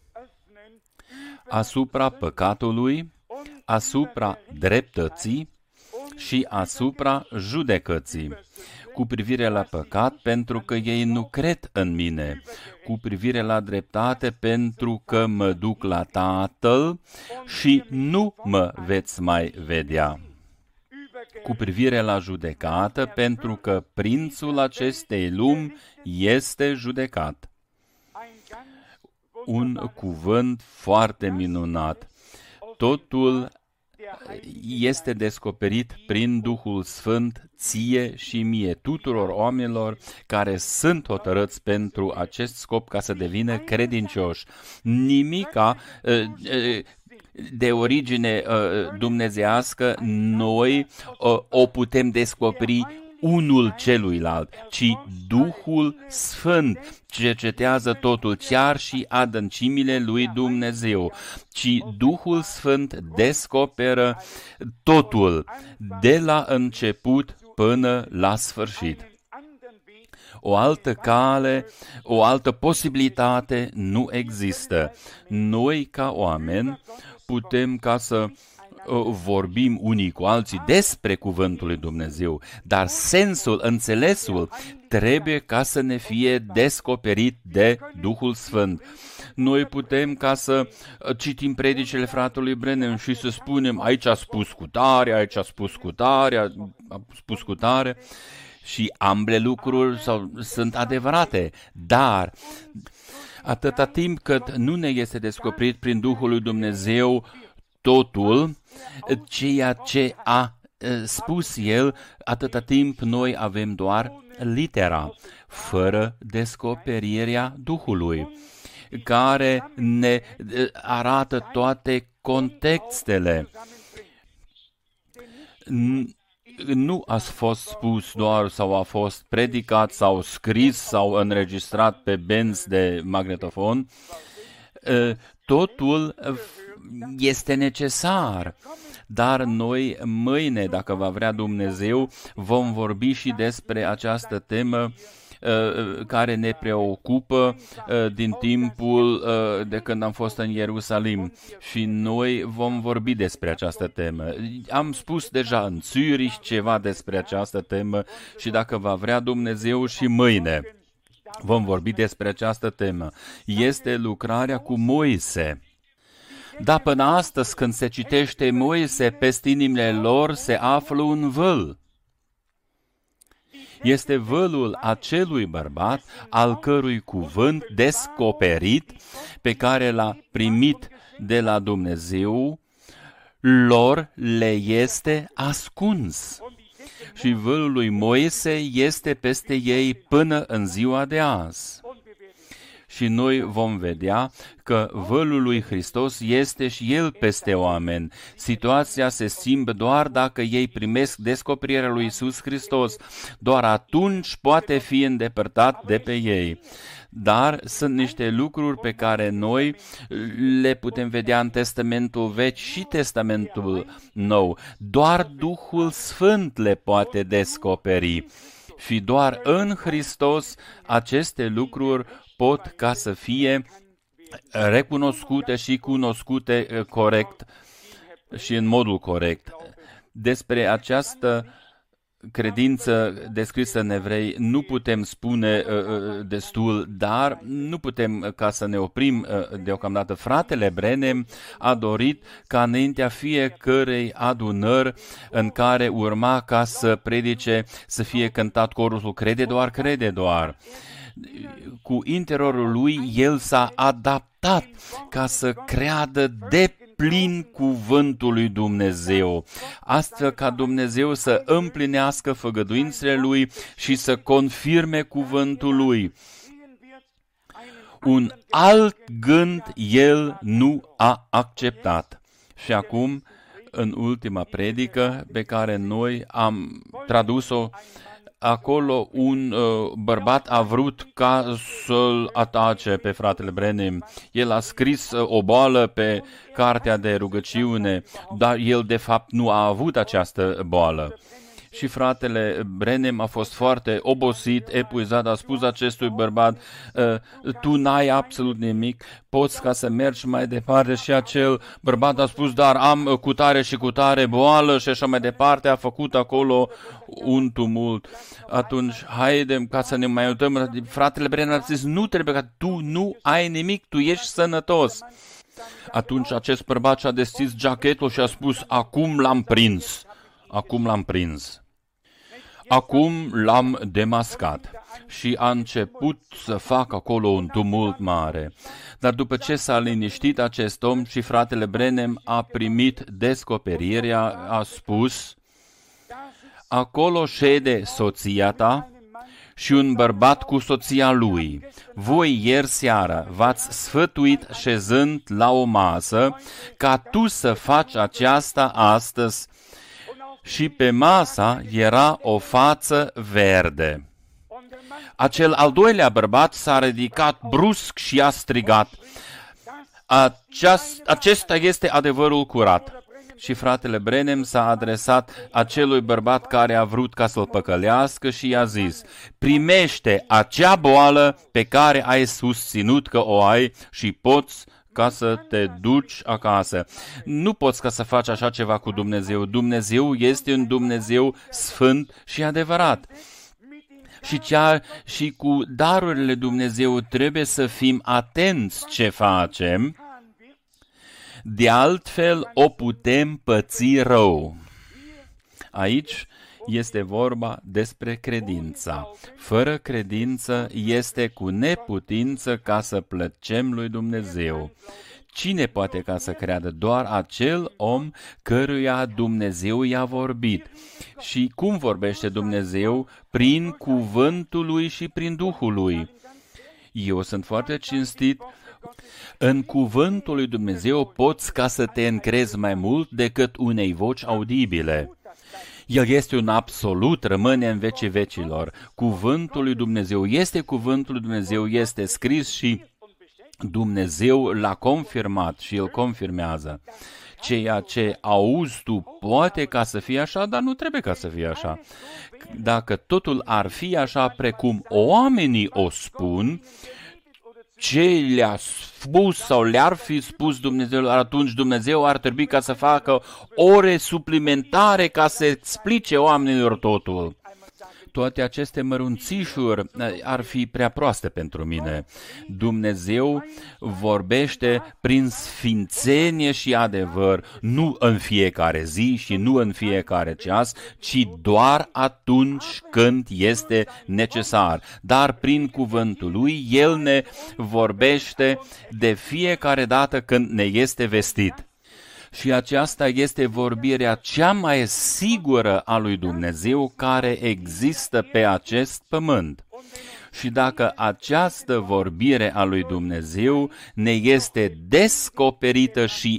asupra păcatului, asupra dreptății și asupra judecății. Cu privire la păcat, pentru că ei nu cred în mine. Cu privire la dreptate, pentru că mă duc la Tatăl și nu mă veți mai vedea. Cu privire la judecată, pentru că prințul acestei lumi este judecat. Un cuvânt foarte minunat. Totul este descoperit prin Duhul Sfânt ție și mie, tuturor oamenilor care sunt hotărâți pentru acest scop ca să devină credincioși. Nimica de origine dumnezeiască noi o putem descoperi unul celuilalt, ci Duhul Sfânt cercetează totul, chiar și adâncimile lui Dumnezeu, ci Duhul Sfânt descoperă totul, de la început până la sfârșit. O altă cale, o altă posibilitate nu există. Noi, ca oameni, putem ca să vorbim unii cu alții despre cuvântul lui Dumnezeu, dar sensul, înțelesul trebuie ca să ne fie descoperit de Duhul Sfânt. Noi putem ca să citim predicile fratelui Branham și să spunem aici a spus cu tare, aici a spus cu tare, a spus cu tare, și ambele lucruri sau, sunt adevărate, dar atâta timp cât nu ne este descoperit prin Duhul lui Dumnezeu totul, ceea ce a spus El, atâta timp noi avem doar litera, fără descoperirea Duhului, care ne arată toate contextele. Nu a fost spus doar sau a fost predicat sau scris sau înregistrat pe benzi de magnetofon. Totul este necesar, dar noi mâine, dacă va vrea Dumnezeu, vom vorbi și despre această temă care ne preocupă din timpul de când am fost în Ierusalim și noi vom vorbi despre această temă. Am spus deja în Zürich ceva despre această temă și dacă va vrea Dumnezeu și mâine vom vorbi despre această temă. Este lucrarea cu Moise. Dar până astăzi, când se citește Moise, peste inimile lor se află un văl. Este vălul acelui bărbat al cărui cuvânt descoperit, pe care l-a primit de la Dumnezeu, lor le este ascuns. Și vălul lui Moise este peste ei până în ziua de azi. Și noi vom vedea că vălul lui Hristos este și El peste oameni. Situația se schimbă doar dacă ei primesc descoperirea lui Iisus Hristos. Doar atunci poate fi îndepărtat de pe ei. Dar sunt niște lucruri pe care noi le putem vedea în Testamentul Vechi și Testamentul Nou. Doar Duhul Sfânt le poate descoperi. Și doar în Hristos aceste lucruri pot ca să fie recunoscute și cunoscute corect și în modul corect. Despre această credință descrisă în Evrei nu putem spune uh, destul, dar nu putem ca să ne oprim uh, deocamdată. Fratele Branham a dorit ca înaintea fiecărei adunări în care urma ca să predice să fie cântat corusul Crede doar, crede doar. Cu interiorul lui, el s-a adaptat ca să creadă de plin cuvântul lui Dumnezeu, astfel ca Dumnezeu să împlinească făgăduințele lui și să confirme cuvântul lui. Un alt gând el nu a acceptat. Și acum, în ultima predică pe care noi am tradus-o, acolo un uh, bărbat a vrut ca să-l atace pe fratele Branham. El a scris uh, o boală pe cartea de rugăciune, dar el de fapt nu a avut această boală. Și fratele Branham a fost foarte obosit, epuizat, a spus acestui bărbat, tu n-ai absolut nimic, poți ca să mergi mai departe. Și acel bărbat a spus, dar am cutare și cutare boală și așa mai departe, a făcut acolo un tumult. Atunci, haidem ca să ne mai uităm. Fratele Branham a zis, nu trebuie, că tu nu ai nimic, tu ești sănătos. Atunci acest bărbat și-a deschis jachetul și a spus, acum l-am prins, acum l-am prins. Acum l-am demascat și a început să facă acolo un tumult mare. Dar după ce s-a liniștit acest om și fratele Branham a primit descoperirea, a spus, acolo șede soția ta și un bărbat cu soția lui. Voi ieri seara v-ați sfătuit șezând la o masă ca tu să faci aceasta astăzi și pe masa era o față verde. Acel al doilea bărbat s-a ridicat brusc și a strigat: Aceast, acesta este adevărul curat. Și fratele Branham s-a adresat acelui bărbat care a vrut ca să-l păcălească și i-a zis: primește acea boală pe care ai susținut că o ai și poți ca să te duci acasă. Nu poți ca să faci așa ceva cu Dumnezeu. Dumnezeu este un Dumnezeu sfânt și adevărat. Și, cea, și cu darurile Dumnezeu trebuie să fim atenți ce facem. De altfel o putem păți rău. Aici este vorba despre credința. Fără credință este cu neputință ca să plăcem lui Dumnezeu. Cine poate ca să creadă? Doar acel om căruia Dumnezeu i-a vorbit. Și cum vorbește Dumnezeu? Prin cuvântul lui și prin Duhul lui. Eu sunt foarte cinstit. În cuvântul lui Dumnezeu poți ca să te încrezi mai mult decât unei voci audibile. El este un absolut, rămâne în vecii vecilor. Cuvântul lui Dumnezeu este cuvântul lui Dumnezeu, este scris și Dumnezeu l-a confirmat și îl confirmează. Ceea ce auzi tu poate ca să fie așa, dar nu trebuie ca să fie așa. Dacă totul ar fi așa precum oamenii o spun, ce le-a spus sau le-ar fi spus Dumnezeu, atunci Dumnezeu ar trebui ca să facă ore suplimentare ca să explice oamenilor totul. Toate aceste mărunțișuri ar fi prea proaste pentru mine. Dumnezeu vorbește prin sfințenie și adevăr, nu în fiecare zi și nu în fiecare ceas, ci doar atunci când este necesar. Dar prin cuvântul lui, El ne vorbește de fiecare dată când ne este vestit. Și aceasta este vorbirea cea mai sigură a lui Dumnezeu care există pe acest pământ. Și dacă această vorbire a lui Dumnezeu ne este descoperită și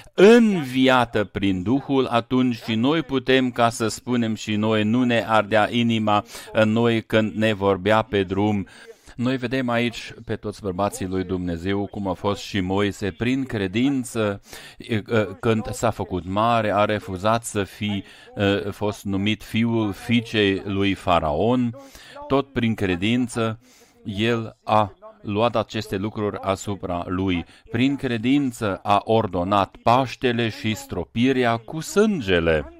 înviată prin Duhul, atunci și noi putem ca să spunem și noi, nu ne ardea inima în noi când ne vorbea pe drum. Noi vedem aici pe toți bărbații lui Dumnezeu, cum a fost și Moise, prin credință, când s-a făcut mare, a refuzat să fi fost numit fiul fiicei lui Faraon, tot prin credință, el a luat aceste lucruri asupra lui. Prin credință a ordonat Paștele și stropirea cu sângele.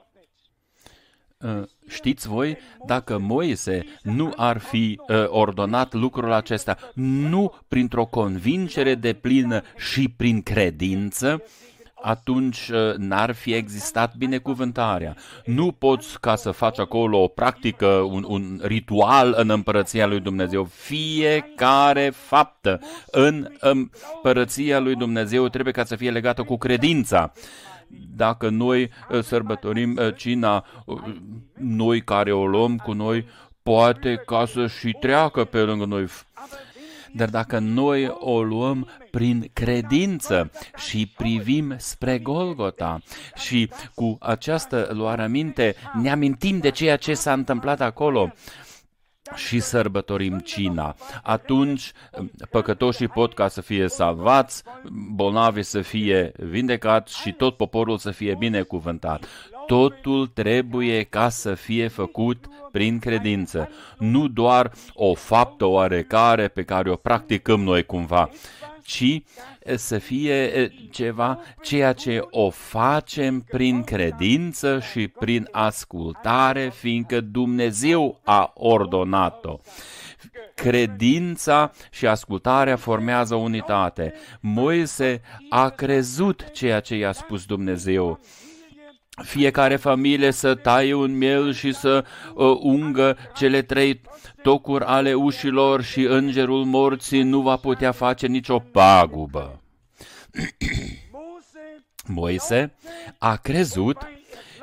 Știți voi, dacă Moise nu ar fi uh, ordonat lucrul acesta, nu printr-o convingere deplină și prin credință, atunci uh, n-ar fi existat binecuvântarea. Nu poți ca să faci acolo o practică, un, un ritual în împărăția lui Dumnezeu. Fiecare faptă în împărăția lui Dumnezeu trebuie ca să fie legată cu credința. Dacă noi sărbătorim cina, noi care o luăm cu noi, poate ca să și treacă pe lângă noi. Dar dacă noi o luăm prin credință și privim spre Golgota și cu această luare aminte ne amintim de ceea ce s-a întâmplat acolo, și sărbătorim cina, atunci păcătoșii pot ca să fie salvați, bolnavi să fie vindecați și tot poporul să fie binecuvântat. Totul trebuie ca să fie făcut prin credință, nu doar o faptă oarecare pe care o practicăm noi cumva, ci să fie ceva, ceea ce o facem prin credință și prin ascultare, fiindcă Dumnezeu a ordonat-o. Credința și ascultarea formează unitate. Moise a crezut ceea ce i-a spus Dumnezeu. Fiecare familie să taie un miel și să uh, ungă cele trei tocuri ale ușilor și îngerul morții nu va putea face nicio pagubă. Moise a crezut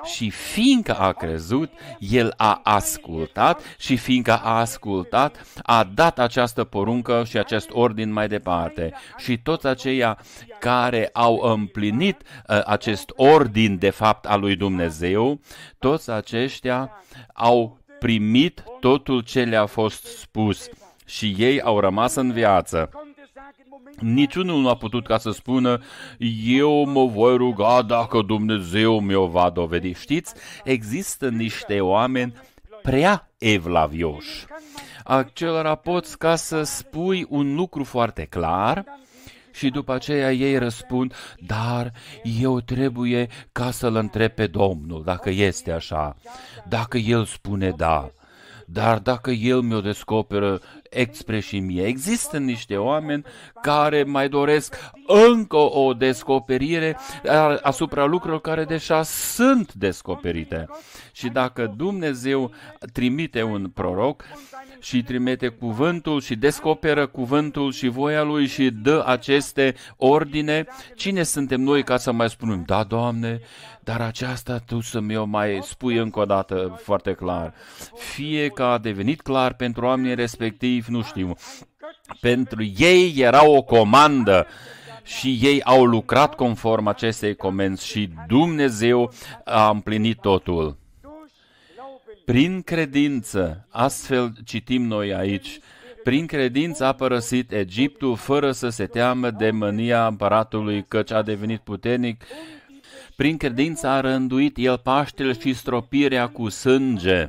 Și fiindcă a crezut, el a ascultat și fiindcă a ascultat, a dat această poruncă și acest ordin mai departe. Și toți aceia care au împlinit uh, acest ordin de fapt al lui Dumnezeu, toți aceștia au primit totul ce le-a fost spus și ei au rămas în viață. Niciunul nu a putut ca să spună, eu mă voi ruga dacă Dumnezeu mi-o va dovedi. Știți, există niște oameni prea evlavioși. Acelora poți ca să spui un lucru foarte clar și după aceea ei răspund, dar eu trebuie ca să-L întreb pe Domnul dacă este așa, dacă El spune da. Dar dacă El mi-o descoperă expre și mie, există niște oameni care mai doresc încă o descoperire asupra lucrurilor care deja sunt descoperite. Și dacă Dumnezeu trimite un proroc și trimite cuvântul și descoperă cuvântul și voia Lui și dă aceste ordine, cine suntem noi ca să mai spunem, da, Doamne, dar aceasta Tu să mi-o mai spui încă o dată foarte clar. Fie că a devenit clar pentru oamenii respectiv, nu știu. Pentru ei era o comandă și ei au lucrat conform acestei comenzi și Dumnezeu a împlinit totul. Prin credință, astfel citim noi aici, prin credință a părăsit Egiptul fără să se teamă de mânia împăratului, căci a devenit puternic. Prin credință a rânduit el Paștele și stropirea cu sânge.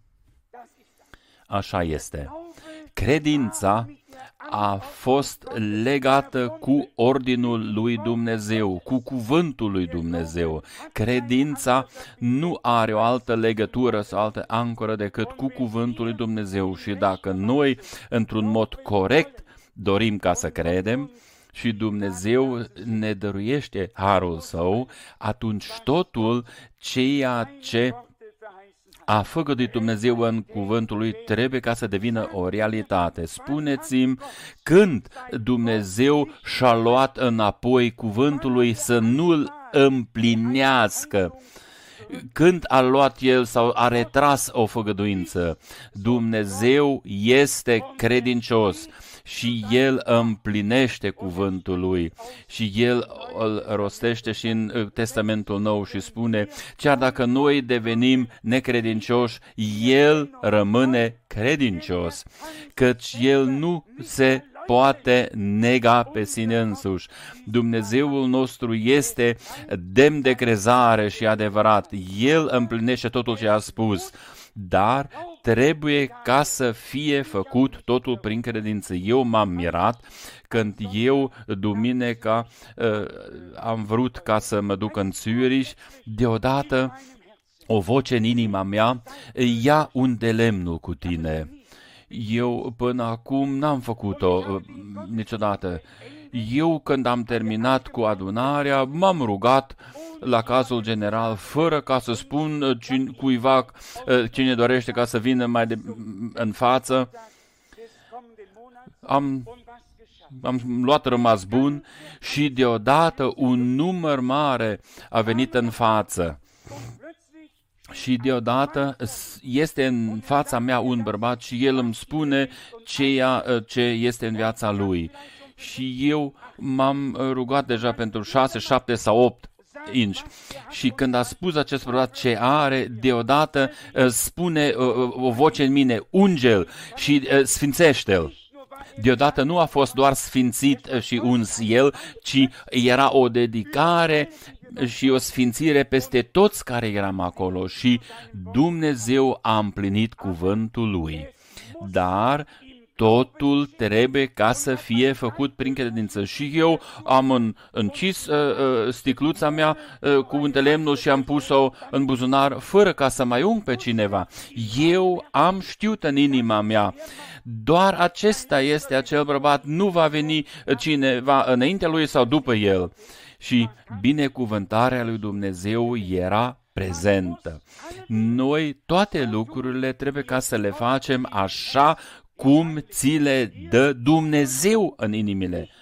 Așa este. Credința a fost legată cu ordinul lui Dumnezeu, cu cuvântul lui Dumnezeu. Credința nu are o altă legătură sau altă ancoră decât cu cuvântul lui Dumnezeu. Și dacă noi, într-un mod corect, dorim ca să credem, și Dumnezeu ne dăruiește harul Său, atunci totul ceea ce a făgăduit Dumnezeu în cuvântul Lui trebuie ca să devină o realitate. Spuneți-mi când Dumnezeu și-a luat înapoi cuvântul Lui să nu-l împlinească. Când a luat El sau a retras o făgăduință. Dumnezeu este credincios și El împlinește cuvântul Lui și El îl rostește și în Testamentul Nou și spune, chiar dacă noi devenim necredincioși, El rămâne credincios, căci El nu se poate nega pe sine însuși. Dumnezeul nostru este demn de crezare și adevărat. El împlinește totul ce a spus, dar trebuie ca să fie făcut totul prin credință. Eu m-am mirat când eu, duminica, am vrut ca să mă duc în Zürich, deodată o voce în inima mea, ia un de lemnul cu tine. Eu până acum n-am făcut-o niciodată. Eu când am terminat cu adunarea, m-am rugat la cazul general, fără ca să spun cine, cuiva cine dorește ca să vină mai de, în față. Am, am luat rămas bun și deodată un număr mare a venit în față. Și deodată este în fața mea un bărbat și el îmi spune ceea ce este în viața lui. Și eu m-am rugat deja pentru șase, șapte sau opt inci. Și când a spus acest bărbat ce are, deodată spune o voce în mine, unge-l și sfințește-l. Deodată nu a fost doar sfințit și uns el, ci era o dedicare și o sfințire peste toți care eram acolo și Dumnezeu a împlinit cuvântul Lui. Dar totul trebuie ca să fie făcut prin credință. Și eu am în, încis uh, uh, sticluța mea uh, cu un de lemnul și am pus-o în buzunar fără ca să mai ung pe cineva. Eu am știut în inima mea, doar acesta este acel bărbat, nu va veni cineva înaintea lui sau după el. Și binecuvântarea lui Dumnezeu era prezentă. Noi toate lucrurile trebuie ca să le facem așa cum ți le dă Dumnezeu în inimile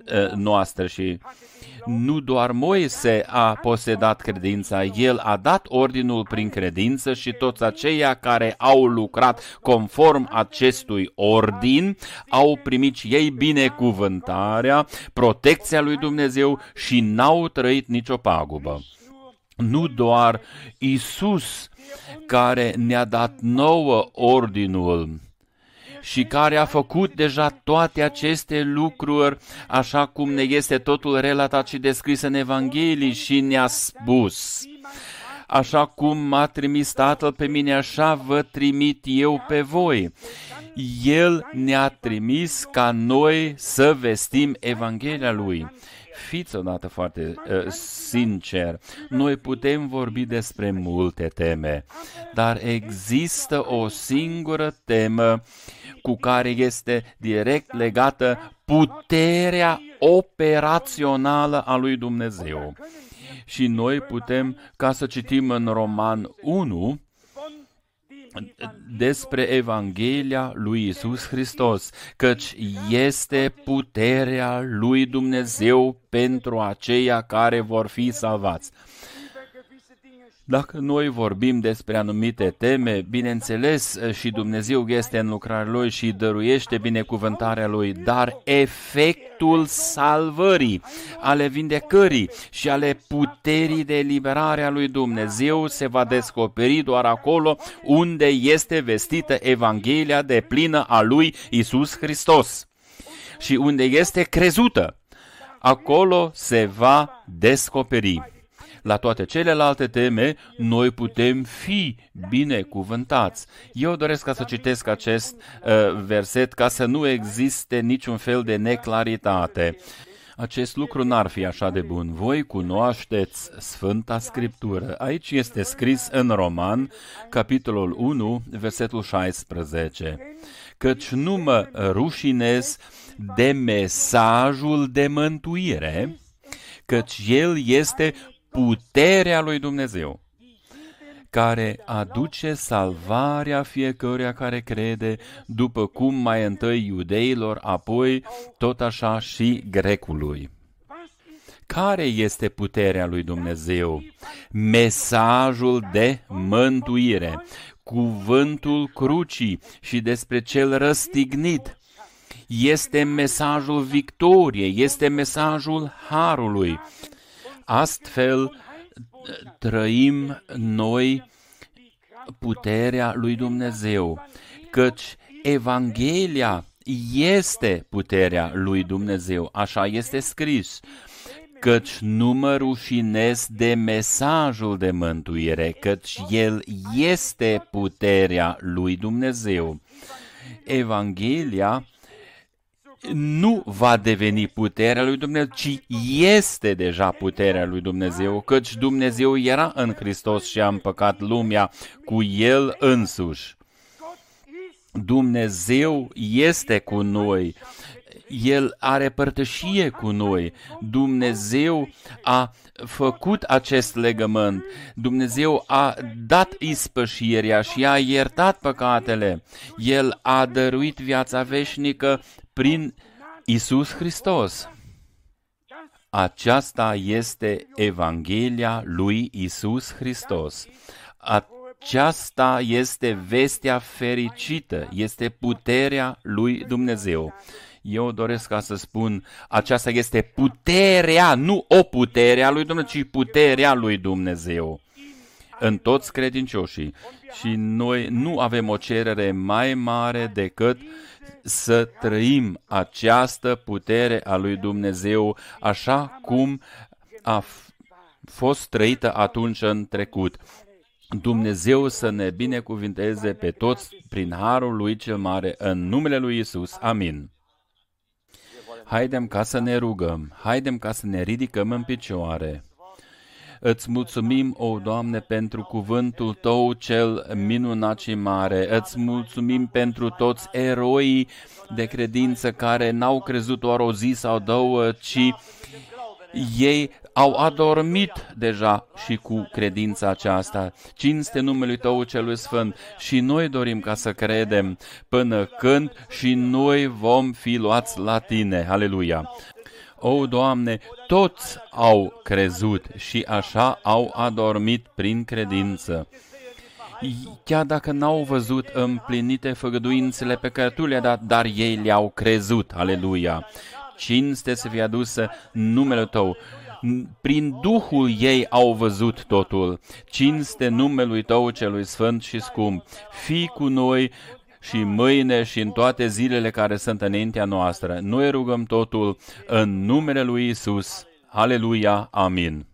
noastră și nu doar Moise a posedat credința, el a dat ordinul prin credință și toți aceia care au lucrat conform acestui ordin au primit și ei binecuvântarea, protecția lui Dumnezeu și n-au trăit nicio pagubă. Nu doar Iisus care ne-a dat nouă ordinul și care a făcut deja toate aceste lucruri, așa cum ne este totul relatat și descris în Evanghelii și ne-a spus: așa cum m-a trimis Tatăl pe mine, așa vă trimit eu pe voi. El ne-a trimis ca noi să vestim Evanghelia Lui. Fiți odată foarte uh, sincer, noi putem vorbi despre multe teme, dar există o singură temă cu care este direct legată puterea operațională a lui Dumnezeu. Și noi putem, ca să citim în Roman unu, despre Evanghelia lui Iisus Hristos, căci este puterea lui Dumnezeu pentru aceia care vor fi salvați. Dacă noi vorbim despre anumite teme, bineînțeles și Dumnezeu este în lucrarea Lui și dăruiește binecuvântarea Lui, dar efectul salvării, ale vindecării și ale puterii de eliberare a lui Dumnezeu se va descoperi doar acolo unde este vestită Evanghelia deplină a lui Iisus Hristos și unde este crezută. Acolo se va descoperi. La toate celelalte teme, noi putem fi binecuvântați. Eu doresc ca să citesc acest uh, verset ca să nu existe niciun fel de neclaritate. Acest lucru n-ar fi așa de bun. Voi cunoașteți Sfânta Scriptură. Aici este scris în Roman, capitolul unu, versetul șaisprezece. Căci nu mă rușinez de mesajul de mântuire, căci el este puterea lui Dumnezeu, care aduce salvarea fiecăruia care crede, după cum mai întâi iudeilor, apoi tot așa și grecului. Care este puterea lui Dumnezeu? Mesajul de mântuire, cuvântul crucii și despre cel răstignit. Este mesajul victoriei, este mesajul harului. Astfel trăim noi puterea lui Dumnezeu, căci Evanghelia este puterea lui Dumnezeu, așa este scris, căci nu mă rușinez de mesajul de mântuire, căci el este puterea lui Dumnezeu. Evanghelia nu va deveni puterea lui Dumnezeu, ci este deja puterea lui Dumnezeu, căci Dumnezeu era în Hristos și a împăcat lumea cu El însuși. Dumnezeu este cu noi, El are părtășie cu noi, Dumnezeu a făcut acest legământ, Dumnezeu a dat ispășirea și a iertat păcatele, El a dăruit viața veșnică prin Iisus Hristos. Aceasta este Evanghelia lui Iisus Hristos. Aceasta este vestea fericită, este puterea lui Dumnezeu. Eu doresc ca să spun, aceasta este puterea, nu o putere a lui Dumnezeu, ci puterea lui Dumnezeu în toți credincioșii. Și noi nu avem o cerere mai mare decât să trăim această putere a lui Dumnezeu așa cum a fost trăită atunci în trecut. Dumnezeu să ne binecuvinteze pe toți prin harul lui cel mare, în numele lui Iisus. Amin. Haidem ca să ne rugăm, haidem ca să ne ridicăm în picioare. Îți mulțumim, o Doamne, pentru cuvântul Tău cel minunat și mare. Îți mulțumim pentru toți eroii de credință care n-au crezut doar o zi sau două, ci ei au adormit deja și cu credința aceasta. Cinste numelui Tău celui Sfânt și noi dorim ca să credem până când și noi vom fi luați la Tine. Aleluia! O, Doamne, toți au crezut și așa au adormit prin credință. Chiar dacă n-au văzut împlinite făgăduințele pe care Tu le-ai dat, dar ei le-au crezut. Aleluia! Cinste să fie adusă numele Tău. Prin Duhul ei au văzut totul. Cinste numelui Tău celui sfânt și scump. Fii cu noi și mâine și în toate zilele care sunt înaintea noastră. Noi rugăm totul în numele lui Iisus. Aleluia! Amin.